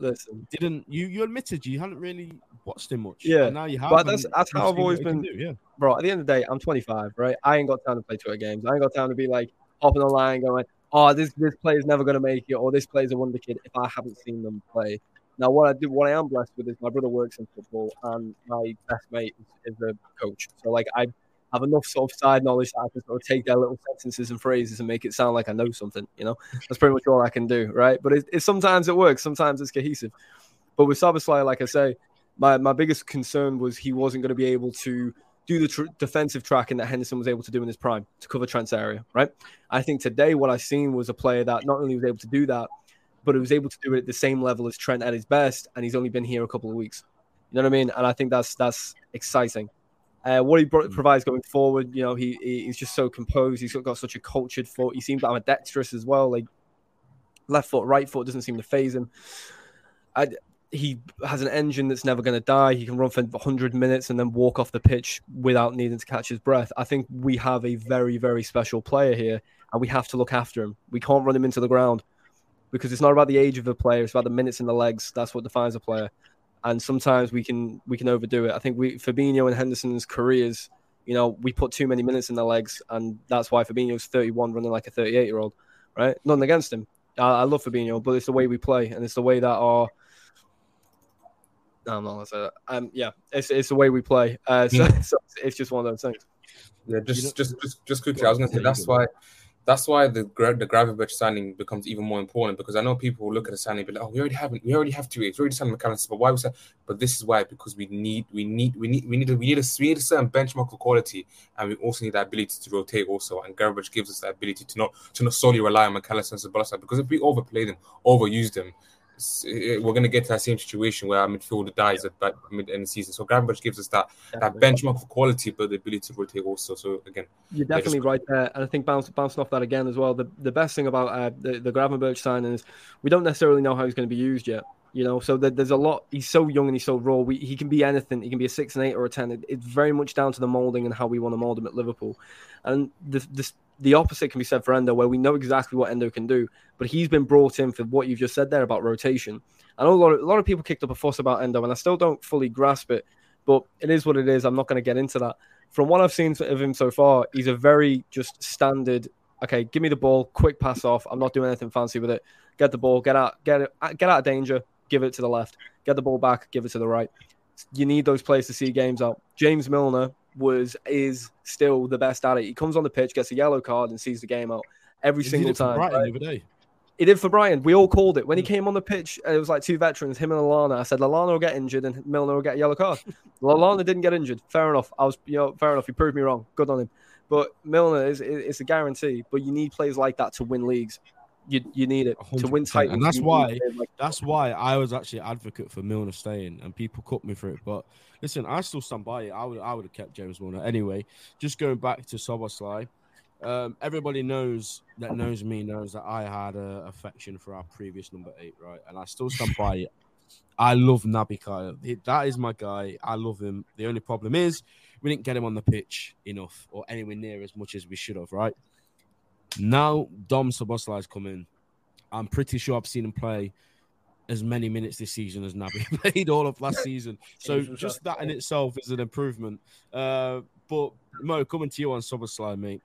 You admitted you hadn't really watched him much. Yeah, now you have. But that's how I've always been. Yeah. Bro, at the end of the day, I'm 25, right? I ain't got time to play Twitter games. I ain't got time to be like hopping online going, oh, this player's never gonna make it, or this player's a wonder kid if I haven't seen them play. Now, what I am blessed with is my brother works in football, and my best mate is a coach. So like I have enough sort of side knowledge that I can sort of take their little sentences and phrases and make it sound like I know something, you know? That's pretty much all I can do, right? But sometimes it works, sometimes it's cohesive. But with Szoboszlai, like I say, my biggest concern was he wasn't going to be able to do the defensive tracking that Henderson was able to do in his prime to cover Trent's area, right? I think today what I seen was a player that not only was able to do that, but he was able to do it at the same level as Trent at his best, and he's only been here a couple of weeks. You know what I mean? And I think that's exciting. What he provides going forward, you know, he's just so composed. He's got such a cultured foot. He seems like dexterous as well. Like left foot, right foot doesn't seem to phase him. He has an engine that's never going to die. He can run for 100 minutes and then walk off the pitch without needing to catch his breath. I think we have a very, very special player here, and we have to look after him. We can't run him into the ground because it's not about the age of the player. It's about the minutes in the legs. That's what defines a player. And sometimes we can overdo it. I think Fabinho and Henderson's careers, you know, we put too many minutes in their legs, and that's why Fabinho's 31 running like a 38-year-old, right? Nothing against him. I love Fabinho, but it's the way we play, and it's the way that our... No, I'm not going to say that. Yeah, it's the way we play. So it's just one of those things. Yeah, just quickly, I was going to say that's why the Gravenberch signing becomes even more important, because I know people look at the signing and be like, oh, we already have 2 8s, we already signed McAllister, but why was that? But this is why, because we need a certain benchmark of quality, and we also need that ability to rotate also, and Gravenberch gives us that ability to not solely rely on McAllister and Szoboszlai, because if we overplay them, overuse them, we're going to get to that same situation where our midfielder dies at mid end of the season. So Gravenberch gives us that benchmark for quality, but the ability to rotate also. So again, you're definitely right there, and I think bouncing off that again as well. The best thing about the Gravenberch signing is we don't necessarily know how he's going to be used yet. You know, so there's a lot. He's so young and he's so raw. He can be anything. He can be a 6, an 8, or a 10. It's very much down to the molding and how we want to mold him at Liverpool. And the opposite can be said for Endo, where we know exactly what Endo can do, but he's been brought in for what you've just said there about rotation. I know a lot of people kicked up a fuss about Endo, and I still don't fully grasp it, but it is what it is. I'm not going to get into that. From what I've seen of him so far, he's a very just standard, okay, give me the ball, quick pass off. I'm not doing anything fancy with it. Get the ball, get out of danger, give it to the left. Get the ball back, give it to the right. You need those players to see games out. James Milner is still the best at it. He comes on the pitch, gets a yellow card, and sees the game out every single time. Brighton the other day. He did for Brighton. We all called it when he came on the pitch. It was like 2 veterans, him and Lallana. I said Lallana will get injured and Milner will get a yellow card. Lallana didn't get injured. Fair enough. Fair enough. He proved me wrong. Good on him. But Milner is a guarantee. But you need players like that to win leagues. You need it to win titles. And that's why I was actually advocate for Milner staying, and people cut me for it. But listen, I still stand by it. I would have kept James Milner anyway. Just going back to Szoboszlai, everybody knows that I had an affection for our previous number 8, right? And I still stand by it. I love Naby Keita. That is my guy. I love him. The only problem is we didn't get him on the pitch enough, or anywhere near as much as we should have, right? Now Dom Szoboszlai's come in. I'm pretty sure I've seen him play as many minutes this season as Naby played all of last season. So just that in itself is an improvement. But Mo, coming to you on Szoboszlai, mate.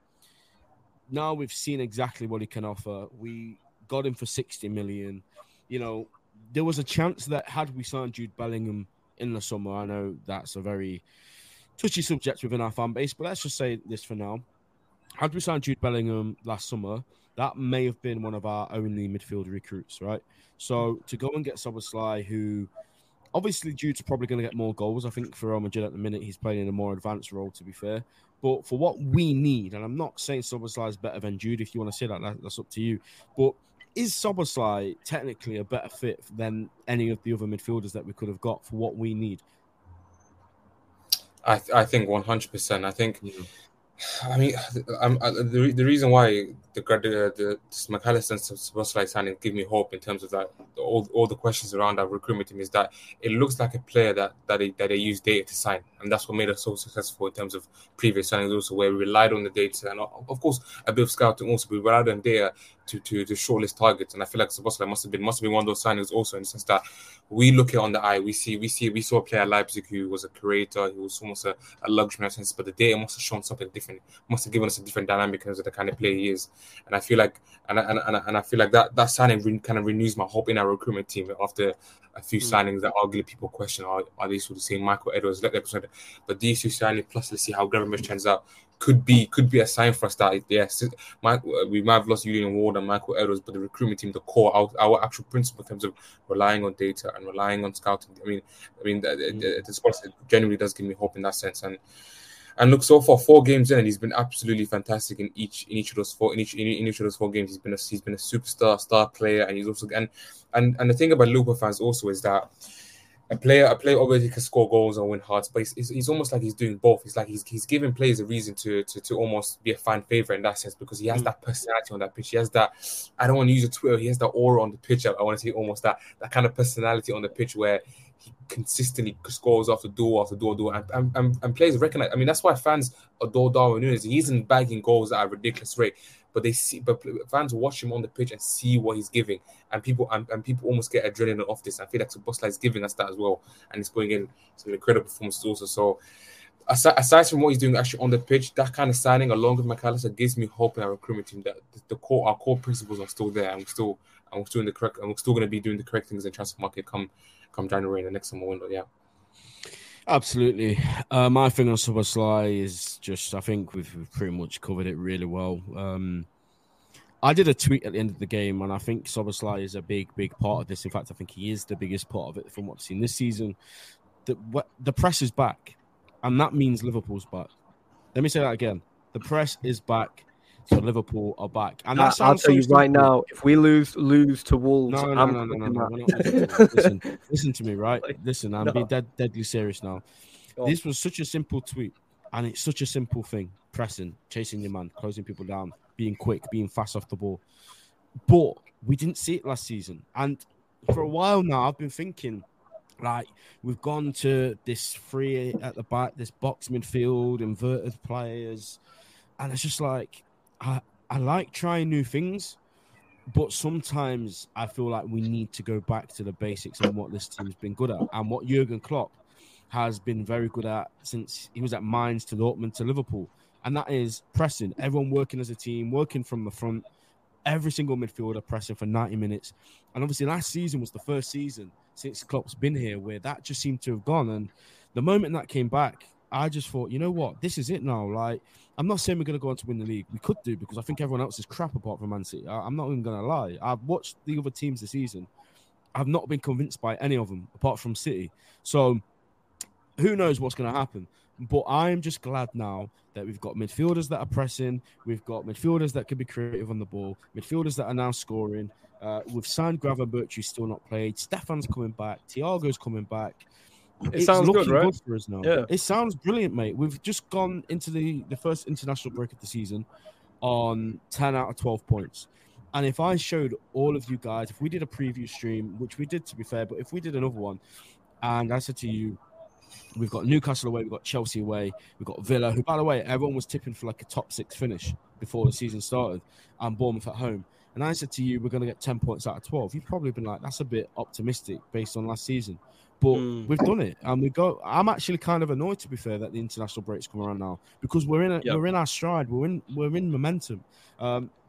Now we've seen exactly what he can offer. We got him for 60 million. You know, there was a chance that had we signed Jude Bellingham in the summer. I know that's a very touchy subject within our fan base, but let's just say this for now. Had we signed Jude Bellingham last summer, that may have been one of our only midfield recruits, right? So to go and get Szoboszlai, who obviously Jude's probably going to get more goals. I think for Real Madrid at the minute, he's playing in a more advanced role, to be fair. But for what we need, and I'm not saying Szoboszlai is better than Jude, if you want to say that, that's up to you. But is Szoboszlai technically a better fit than any of the other midfielders that we could have got for what we need? I think 100%. I think, I mean, the reason why the Mac Allister and Szoboszlai signing give me hope in terms of that all the questions around our recruitment team is that it looks like a player that they use data to sign, and that's what made us so successful in terms of previous signings also, where we relied on the data and of course a bit of scouting also. We relied on data to shortlist targets, and I feel like Szoboszlai must have been one of those signings also, in the sense that we look at on the eye, we saw a player at Leipzig who was a creator, he was almost a luxury in a sense, but the data must have shown something different, must have given us a different dynamic in terms of the kind of player he is. And I feel like I feel like that signing kind of renews my hope in our recruitment team after a few signings that arguably people question, are these sort of same Michael Edwards, but these two signings plus let's see how Gravenberch turns out could be a sign for us that yes, we might have lost Julian Ward and Michael Edwards, but the recruitment team, the core, our actual principle in terms of relying on data and relying on scouting. I mean, the sports generally does give me hope in that sense. And look, so far 4 games in, and he's been absolutely fantastic in each of those 4 games. He's been a superstar, star player, and he's also and the thing about Liverpool fans also is that a player obviously can score goals and win hearts, but he's almost like he's doing both. It's like he's giving players a reason to almost be a fan favorite in that sense, because he has that personality on that pitch. He has that, I don't want to use a Twitter, he has that aura on the pitch. I want to say almost that kind of personality on the pitch where he consistently scores after door, and players recognize. I mean, that's why fans adore Darwin Núñez. He isn't bagging goals at a ridiculous rate, but fans watch him on the pitch and see what he's giving, and people almost get adrenaline off this. I feel like Szoboszlai is giving us that as well, and he's putting in some incredible performances also. So aside from what he's doing actually on the pitch, that kind of signing along with Mac Allister gives me hope in our recruitment team that our core principles are still there, and we're still going to be doing the correct things in transfer market come January in the next summer window. Yeah. Absolutely. My thing on Szoboszlai is just, I think we've pretty much covered it really well. I did a tweet at the end of the game, and I think Szoboszlai is a big part of this. In fact, I think he is the biggest part of it from what I've seen this season. The press is back, and that means Liverpool's back. Let me say that again. The press is back, so Liverpool are back. And that I'll tell you right now, if we lose to Wolves, no. Listen to me, right? Listen, I'm being deadly serious now. This was such a simple tweet, and it's such a simple thing. Pressing, chasing your man, closing people down, being quick, being fast off the ball. But we didn't see it last season. And for a while now, I've been thinking, like, we've gone to this free at the back, this box midfield, inverted players. And it's just like, I like trying new things, but sometimes I feel like we need to go back to the basics and what this team's been good at, and what Jurgen Klopp has been very good at since he was at Mainz to Dortmund to Liverpool. And that is pressing, everyone working as a team, working from the front, every single midfielder pressing for 90 minutes. And obviously last season was the first season since Klopp's been here where that just seemed to have gone. And the moment that came back, I just thought, you know what, this is it now. Like, I'm not saying we're going to go on to win the league. We could do, because I think everyone else is crap apart from Man City. I'm not even going to lie. I've watched the other teams this season. I've not been convinced by any of them apart from City. So who knows what's going to happen. But I'm just glad now that we've got midfielders that are pressing. We've got midfielders that can be creative on the ball. Midfielders that are now scoring. We've signed Gravenberch, who's still not played. Stefan's coming back. Thiago's coming back. It sounds good, right? Good for us now. Yeah. It sounds brilliant, mate. We've just gone into the first international break of the season on 10 out of 12 points. And if I showed all of you guys, if we did a preview stream, which we did to be fair, but if we did another one, and I said to you, we've got Newcastle away, we've got Chelsea away, we've got Villa, who, by the way, everyone was tipping for like a top 6 finish before the season started, and Bournemouth at home. And I said to you, we're going to get 10 points out of 12. You've probably been like, that's a bit optimistic based on last season. But we've done it, and I'm actually kind of annoyed, to be fair, that the international break's come around now, because we're in our stride. We're in momentum.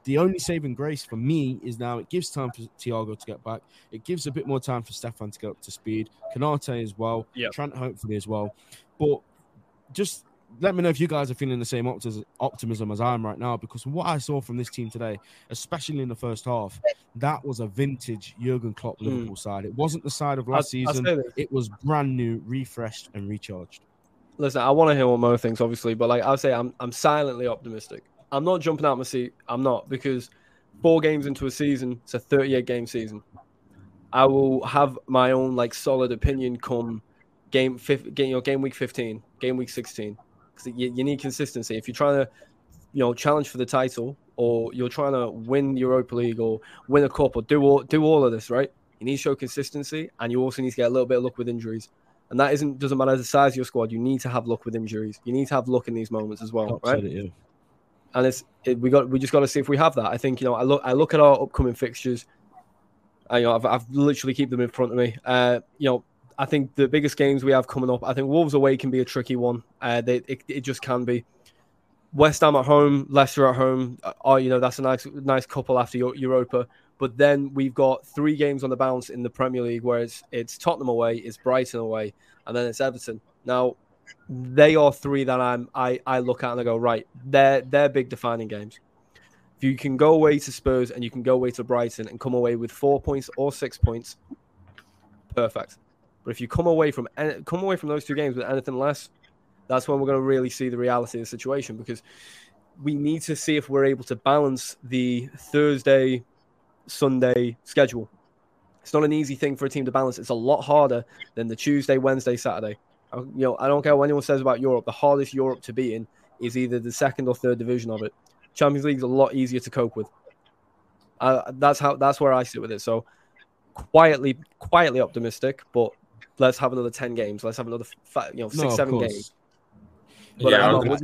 the only saving grace for me is now it gives time for Thiago to get back. It gives a bit more time for Stefan to get up to speed. Konate as well. Yep. Trent hopefully as well. But just let me know if you guys are feeling the same optimism as I am right now, because what I saw from this team today, especially in the first half, that was a vintage Jurgen Klopp Liverpool side. It wasn't the side of last season. It was brand new, refreshed and recharged. Listen, I want to hear what Mo thinks, obviously, but like I'll say, I'm silently optimistic. I'm not jumping out my seat. I'm not, because 4 games into a season, it's a 38-game season. I will have my own like solid opinion come game week 15, game week 16, because you need consistency. If you're trying to, challenge for the title, or you're trying to win Europa League or win a cup or do all of this, right? You need to show consistency, and you also need to get a little bit of luck with injuries. And that doesn't matter the size of your squad. You need to have luck with injuries. You need to have luck in these moments as well, right? Yeah. And we just got to see if we have that. I think I look at our upcoming fixtures. I've literally keep them in front of me. I think the biggest games we have coming up, I think Wolves away can be a tricky one. It just can be. West Ham at home, Leicester at home. That's a nice couple after Europa. But then we've got 3 games on the bounce in the Premier League, where it's Tottenham away, it's Brighton away, and then it's Everton. Now, they are 3 that I look at and I go, right, they're big defining games. If you can go away to Spurs and you can go away to Brighton and come away with 4 points or 6 points, perfect. But if you come away from those 2 games with anything less, that's when we're going to really see the reality of the situation, because we need to see if we're able to balance the Thursday, Sunday schedule. It's not an easy thing for a team to balance. It's a lot harder than the Tuesday, Wednesday, Saturday. I don't care what anyone says about Europe. The hardest Europe to be in is either the 2nd or 3rd division of it. Champions League is a lot easier to cope with. That's where I sit with it. So quietly optimistic, but let's have another 10 games. Let's have another 6, 7 games. But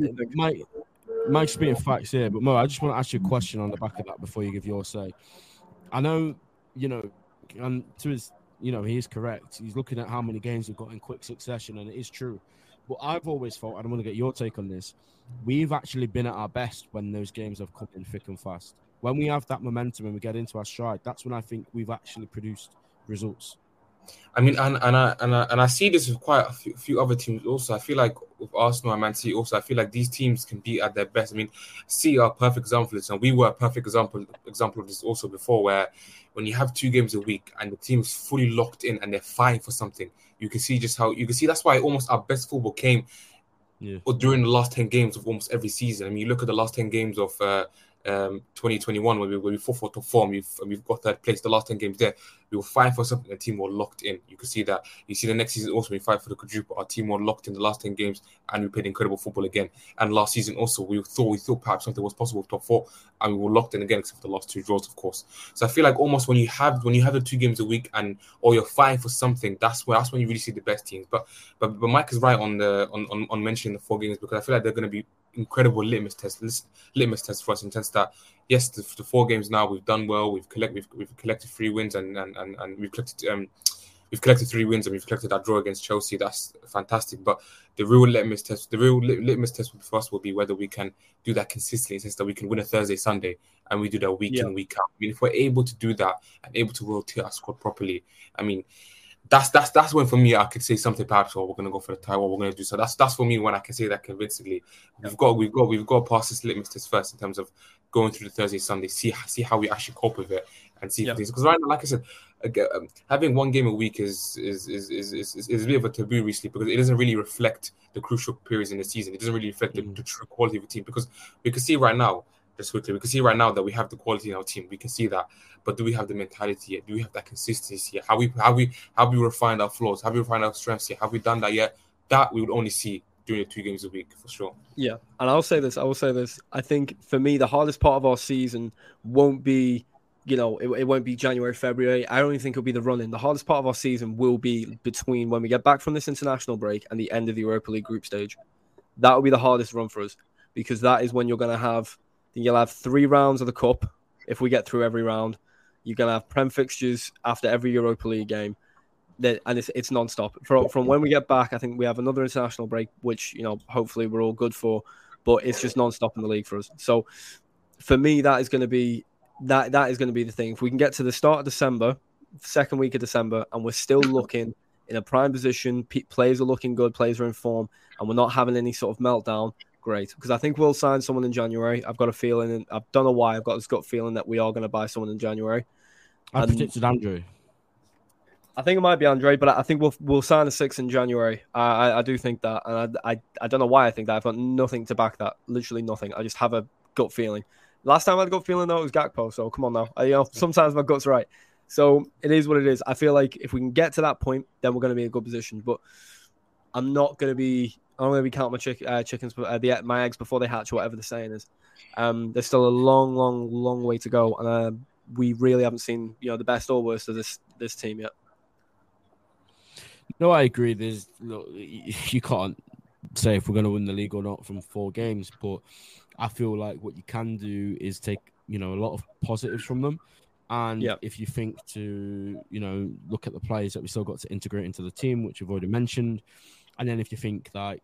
Mike's spitting facts here, but Mo, I just want to ask you a question on the back of that before you give your say. I know, and to his, he is correct. He's looking at how many games we've got in quick succession, and it is true. But I've always thought, and I want to get your take on this, we've actually been at our best when those games have come in thick and fast. When we have that momentum and we get into our stride, that's when I think we've actually produced results. I mean, and I see this with quite a few other teams also. I feel like with Arsenal and Man City also, I feel like these teams can be at their best. I mean, City are a perfect example of this, and we were a perfect example of this also before, where when you have 2 games a week and the team is fully locked in and they're fighting for something, you can see that's why almost our best football came during the last 10 games of almost every season. I mean, you look at the last 10 games of 2021 when we fought for top form, we've got 3rd place. The last 10 games there, we were fighting for something. The team were locked in. You can see that. You see the next season also, we fight for the quadruple. Our team were locked in the last 10 games, and we played incredible football again. And last season also, we thought perhaps something was possible with top 4, and we were locked in again, except for the last 2 draws, of course. So I feel like almost when you have the 2 games a week or you're fighting for something, that's when you really see the best teams. But Mike is right on mentioning the 4 games, because I feel like they're going to be incredible litmus tests for us, in the sense that yes, the 4 games now we've done well. We've collected 3 wins and we've collected 3 wins, and we've collected that draw against Chelsea. That's fantastic. But the real litmus test for us will be whether we can do that consistently, in the sense that we can win a Thursday, Sunday, and we do that week in, week out. I mean, if we're able to do that and able to rotate our squad properly, I mean, that's when for me I could say something perhaps, we're going to go for the title, what we're going to do. So that's for me when I can say that convincingly. We've got to pass this litmus test first, in terms of going through the Thursday, Sunday, see how we actually cope with it, and see things. Because right now, like I said, having 1 game a week is a bit of a taboo recently, because it doesn't really reflect the crucial periods in the season. It doesn't really reflect the true quality of the team, because we can see right now, just quickly, we can see right now that we have the quality in our team. We can see that, but do we have the mentality yet? Do we have that consistency yet? Have we refined our flaws? Have we refined our strengths yet? Have we done that yet? That we would only see doing the 2 games a week, for sure. Yeah, and I will say this. I think for me, the hardest part of our season won't be, it won't be January, February. I don't even think it'll be the run-in. The hardest part of our season will be between when we get back from this international break and the end of the Europa League group stage. That will be the hardest run for us, because that is when you'll have 3 rounds of the Cup. If we get through every round, you're going to have Prem fixtures after every Europa League game. And it's non-stop. From when we get back, I think we have another international break, which, hopefully we're all good for, but it's just non-stop in the league for us. So for me, that is going to be the thing. If we can get to the start of December, second week of December, and we're still looking in a prime position, players are looking good, players are in form, and we're not having any sort of meltdown, great. Because I think we'll sign someone in January. I've got a feeling, and I don't know why, I've got this gut feeling that we are going to buy someone in January. I predicted Andre. I think it might be Andre, but I think we'll sign a 6 in January. I do think that, and I don't know why I think that. I've got nothing to back that, literally nothing. I just have a gut feeling. Last time I had a gut feeling though, it was Gakpo. So come on now, sometimes my gut's right. So it is what it is. I feel like if we can get to that point, then we're going to be in a good position. But I'm going to be counting my chickens, my eggs before they hatch, whatever the saying is. There's still a long way to go, and we really haven't seen the best or worst of this team yet. No, I agree. You can't say if we're going to win the league or not from 4 games, but I feel like what you can do is take a lot of positives from them. And if you think to, look at the players that we still got to integrate into the team, which we've already mentioned. And then if you think that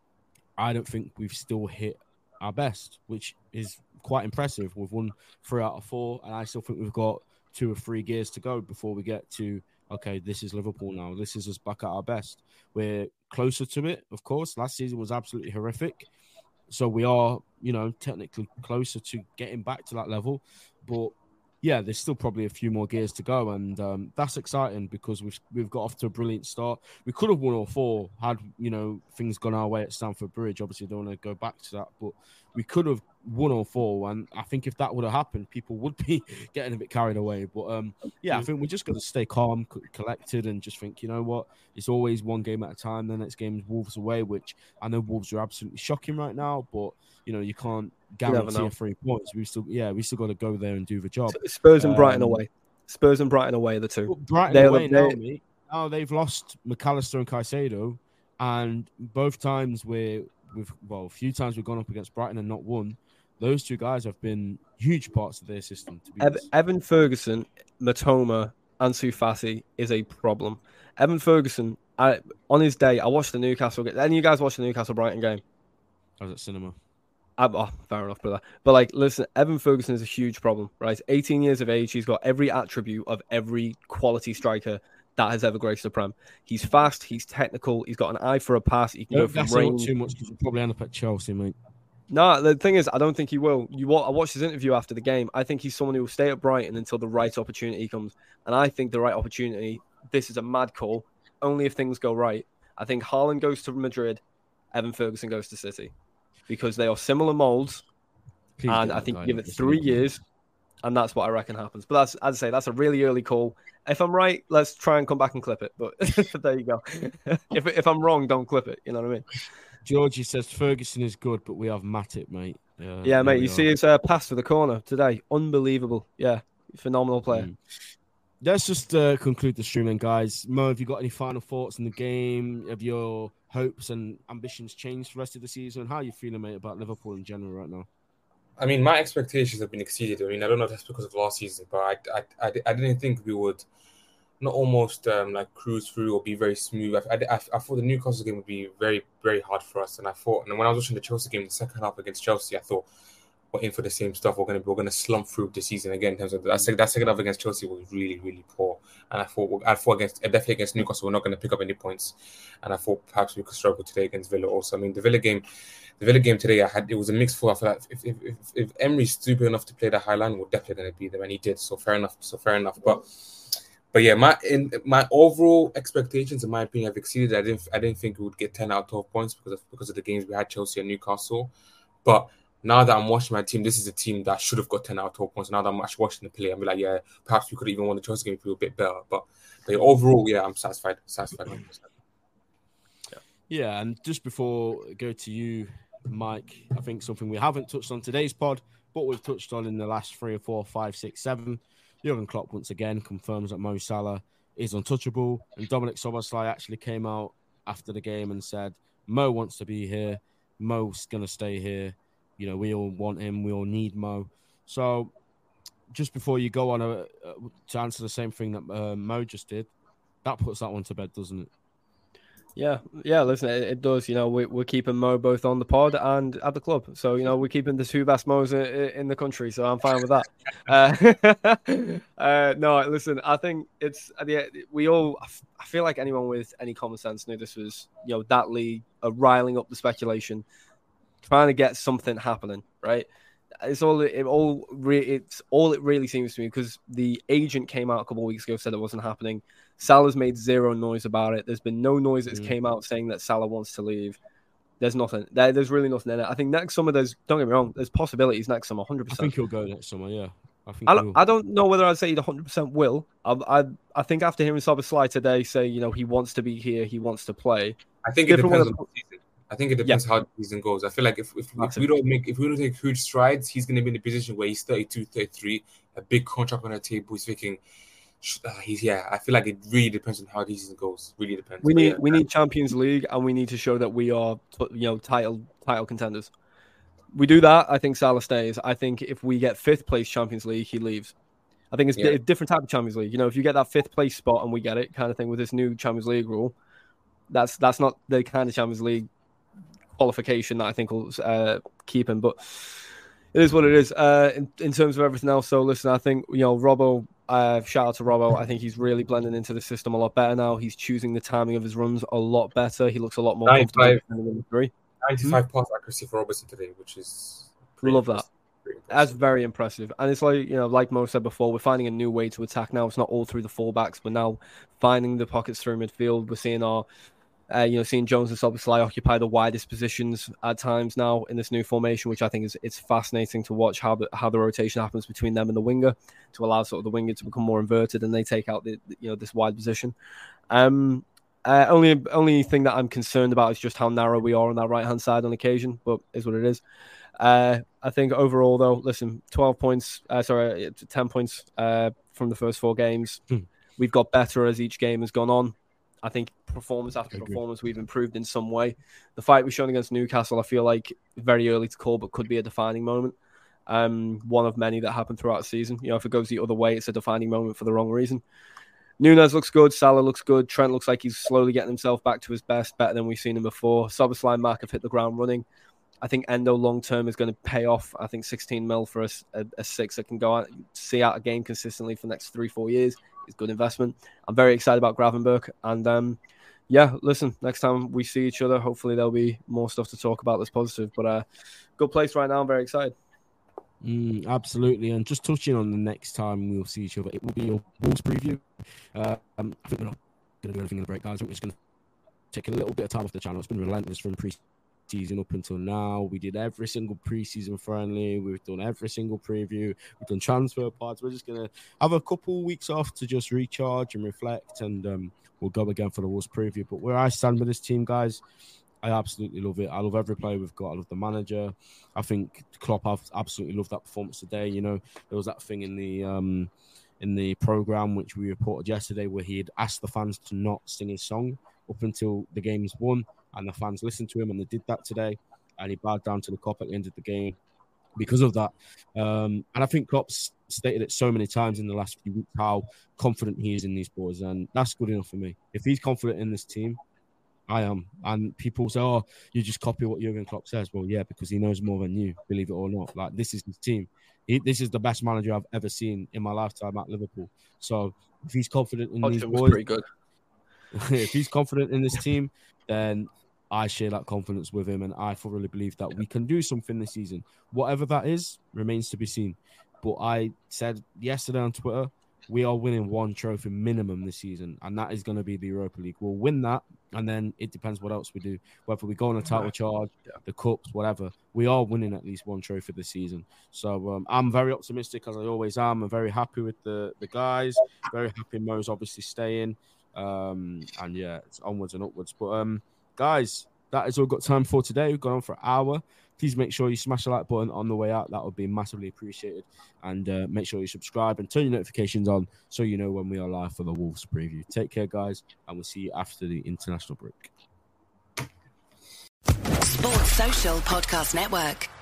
I don't think we've still hit our best, which is quite impressive. We've won 3 out of 4. And I still think we've got 2 or 3 gears to go before we get to, okay, this is Liverpool now. This is us back at our best. We're closer to it, of course. Last season was absolutely horrific. So we are, technically closer to getting back to that level. But yeah, there's still probably a few more gears to go, and that's exciting because we've got off to a brilliant start. We could have won all 4 had things gone our way at Stamford Bridge. Obviously, I don't want to go back to that, but we could have won all 4, and I think if that would have happened, people would be getting a bit carried away. But I think we just got to stay calm, collected, and just think, you know what, it's always one game at a time. The next game is Wolves away, which I know Wolves are absolutely shocking right now, but you can't guarantee 3 points. We still got to go there and do the job. Spurs and Brighton away. Spurs and Brighton away are the 2. Well, Brighton away now, mate. Now they've lost McAllister and Caicedo, and both times a few times we've gone up against Brighton and not won. Those 2 guys have been huge parts of their system. Evan Ferguson, Matoma, Ansu Fati is a problem. Evan Ferguson, on his day, I watched the Newcastle game. Any of you guys watched the Newcastle Brighton game? I was at cinema. Fair enough, brother. But listen, Evan Ferguson is a huge problem, right? 18 years of age. He's got every attribute of every quality striker that has ever graced the Prem. He's fast. He's technical. He's got an eye for a pass. He can go from range. Too much because he'll probably end up at Chelsea, mate. No, the thing is, I don't think he will. I watched his interview after the game. I think he's someone who will stay at Brighton until the right opportunity comes. And I think the right opportunity, this is a mad call, only if things go right. I think Haaland goes to Madrid, Evan Ferguson goes to City. Because they are similar molds, and I think you give it 3 years, and that's what I reckon happens. But as I say, that's a really early call. If I'm right, let's try and come back and clip it. But there you go. If I'm wrong, don't clip it. You know what I mean? Georgie says Ferguson is good, but we have Matip, mate. Yeah, mate. You see his pass for the corner today? Unbelievable. Yeah, phenomenal player. Let's just conclude the stream then, guys. Mo, have you got any final thoughts on the game? Have your hopes and ambitions changed for the rest of the season? How are you feeling, mate, about Liverpool in general right now? I mean, my expectations have been exceeded. I mean, I don't know if that's because of last season, but I didn't think we would not almost cruise through or be very smooth. I thought the Newcastle game would be very, very hard for us. And when I was watching the Chelsea game, the second half against Chelsea, I thought, we're in for the same stuff. We're going to slump through the season again. In terms of that second half against Chelsea was really, really poor, and I thought definitely against Newcastle we're not going to pick up any points, and I thought perhaps we could struggle today against Villa. Also, I mean the Villa game today, it was a mixed full. I feel like if Emery's stupid enough to play the high line, we're definitely going to beat them, and he did. So fair enough. But yeah, my overall expectations, in my opinion, have exceeded. I didn't think we would get 10 out of 12 points because of the games we had, Chelsea and Newcastle, but now that I'm watching my team, this is a team that should have got 10 out of 12 points. Now that I'm actually watching the play, I'm like, yeah, perhaps we could have even won the Chelsea game if we were a bit better. But overall, yeah, I'm satisfied. 100%. Yeah, and just before I go to you, Mike, I think something we haven't touched on today's pod, but we've touched on in the last 3 or 4, 5, 6, 7. Jurgen Klopp once again confirms that Mo Salah is untouchable. And Dominic Szoboszlai actually came out after the game and said, Mo wants to be here. Mo's going to stay here. We all want him. We all need Mo. So just before you go on to answer the same thing that Mo just did, that puts that one to bed, doesn't it? Yeah. Listen, it does. We're keeping Mo both on the pod and at the club, so we're keeping the two best Mo's in the country. So I'm fine with that. No, listen, I think it's we all. I feel like anyone with any common sense knew this was that league riling up the speculation, trying to get something happening, right? It's all it really seems to me, because the agent came out a couple of weeks ago, said it wasn't happening. Salah's made zero noise about it. There's been no noise that's came out saying that Salah wants to leave. There's nothing. There's really nothing in it. I think next summer, don't get me wrong, there's possibilities next summer, 100%. I think he'll go next summer, yeah. I don't know whether I'd say he 100% will. I think after hearing Szoboszlai today say, he wants to be here, he wants to play. I think it depends on the season. I think it depends how the season goes. I feel like if we don't take huge strides, he's going to be in a position where he's 32, 33, a big contract on the table. He's thinking, I feel like it really depends on how the season goes. Really depends. We need Champions League, and we need to show that we are, title contenders. We do that, I think Salah stays. I think if we get 5th place Champions League, he leaves. I think it's a different type of Champions League. If you get that 5th place spot and we get it, kind of thing, with this new Champions League rule, that's not the kind of Champions League qualification that I think will keep him. But it is what it is in terms of everything else. So listen, I think Robbo. Shout out to Robbo. I think he's really blending into the system a lot better now. He's choosing the timing of his runs a lot better. He looks a lot more comfortable in the 3. 95 pass accuracy for Robertson today, which is love that. That's very impressive. And it's like, like Mo said before, we're finding a new way to attack now. It's not all through the fullbacks. We're now finding the pockets through midfield. We're seeing seeing Jones and Szoboszlai occupy the widest positions at times now in this new formation, which I think it's fascinating to watch how the rotation happens between them and the winger to allow sort of the winger to become more inverted and they take out this wide position. Only thing that I'm concerned about is just how narrow we are on that right-hand side on occasion, but is what it is. I think overall, though, listen, 10 points from the first 4 games. We've got better as each game has gone on. I think performance after performance, we've improved in some way. The fight we've shown against Newcastle, I feel like very early to call, but could be a defining moment. One of many that happened throughout the season. If it goes the other way, it's a defining moment for the wrong reason. Nunez looks good. Salah looks good. Trent looks like he's slowly getting himself back to his best, better than we've seen him before. Szoboszlai and Mark have hit the ground running. I think Endo long-term is going to pay off. I think 16 mil for a 6 that can go out, see out a game consistently for the next 3-4 years is good investment. I'm very excited about Gravenberch. And listen, next time we see each other, hopefully there'll be more stuff to talk about that's positive. But good place right now. I'm very excited. Absolutely. And just touching on the next time we'll see each other, it will be your Wolves preview. I think we're not going to do anything in the break, guys. We're just going to take a little bit of time off the channel. It's been relentless from pre-season up until now. We did every single pre-season friendly. We've done every single preview. We've done transfer pods. We're just going to have a couple weeks off to just recharge and reflect, and we'll go again for the Wolves preview. But where I stand with this team, guys, I absolutely love it. I love every player we've got. I love the manager. I think Klopp, I've absolutely loved that performance today. There was that thing in the program which we reported yesterday where he had asked the fans to not sing his song up until the game was won, and the fans listened to him, and they did that today. And he bowed down to the Klopp at the end of the game because of that. And I think Klopp's stated it so many times in the last few weeks how confident he is in these boys, and that's good enough for me. If he's confident in this team, I am. And people say, oh, you just copy what Jurgen Klopp says. Well, yeah, because he knows more than you, believe it or not. Like, this is his team. This is the best manager I've ever seen in my lifetime at Liverpool. So if he's confident in these boys, pretty good. If he's confident in this team, then I share that confidence with him, and I thoroughly believe that we can do something this season. Whatever that is remains to be seen. But I said yesterday on Twitter, we are winning one trophy minimum this season, and that is going to be the Europa League. We'll win that, and then it depends what else we do. Whether we go on a title charge, the cups, whatever. We are winning at least one trophy this season. So I'm very optimistic, as I always am. I'm very happy with the guys. Very happy Mo's obviously staying. And yeah, it's onwards and upwards. But guys, that is all we've got time for today. We've gone on for an hour. Please make sure you smash the like button on the way out. That would be massively appreciated. And make sure you subscribe and turn your notifications on so you know when we are live for the Wolves preview. Take care, guys, and we'll see you after the international break. Sports Social Podcast Network.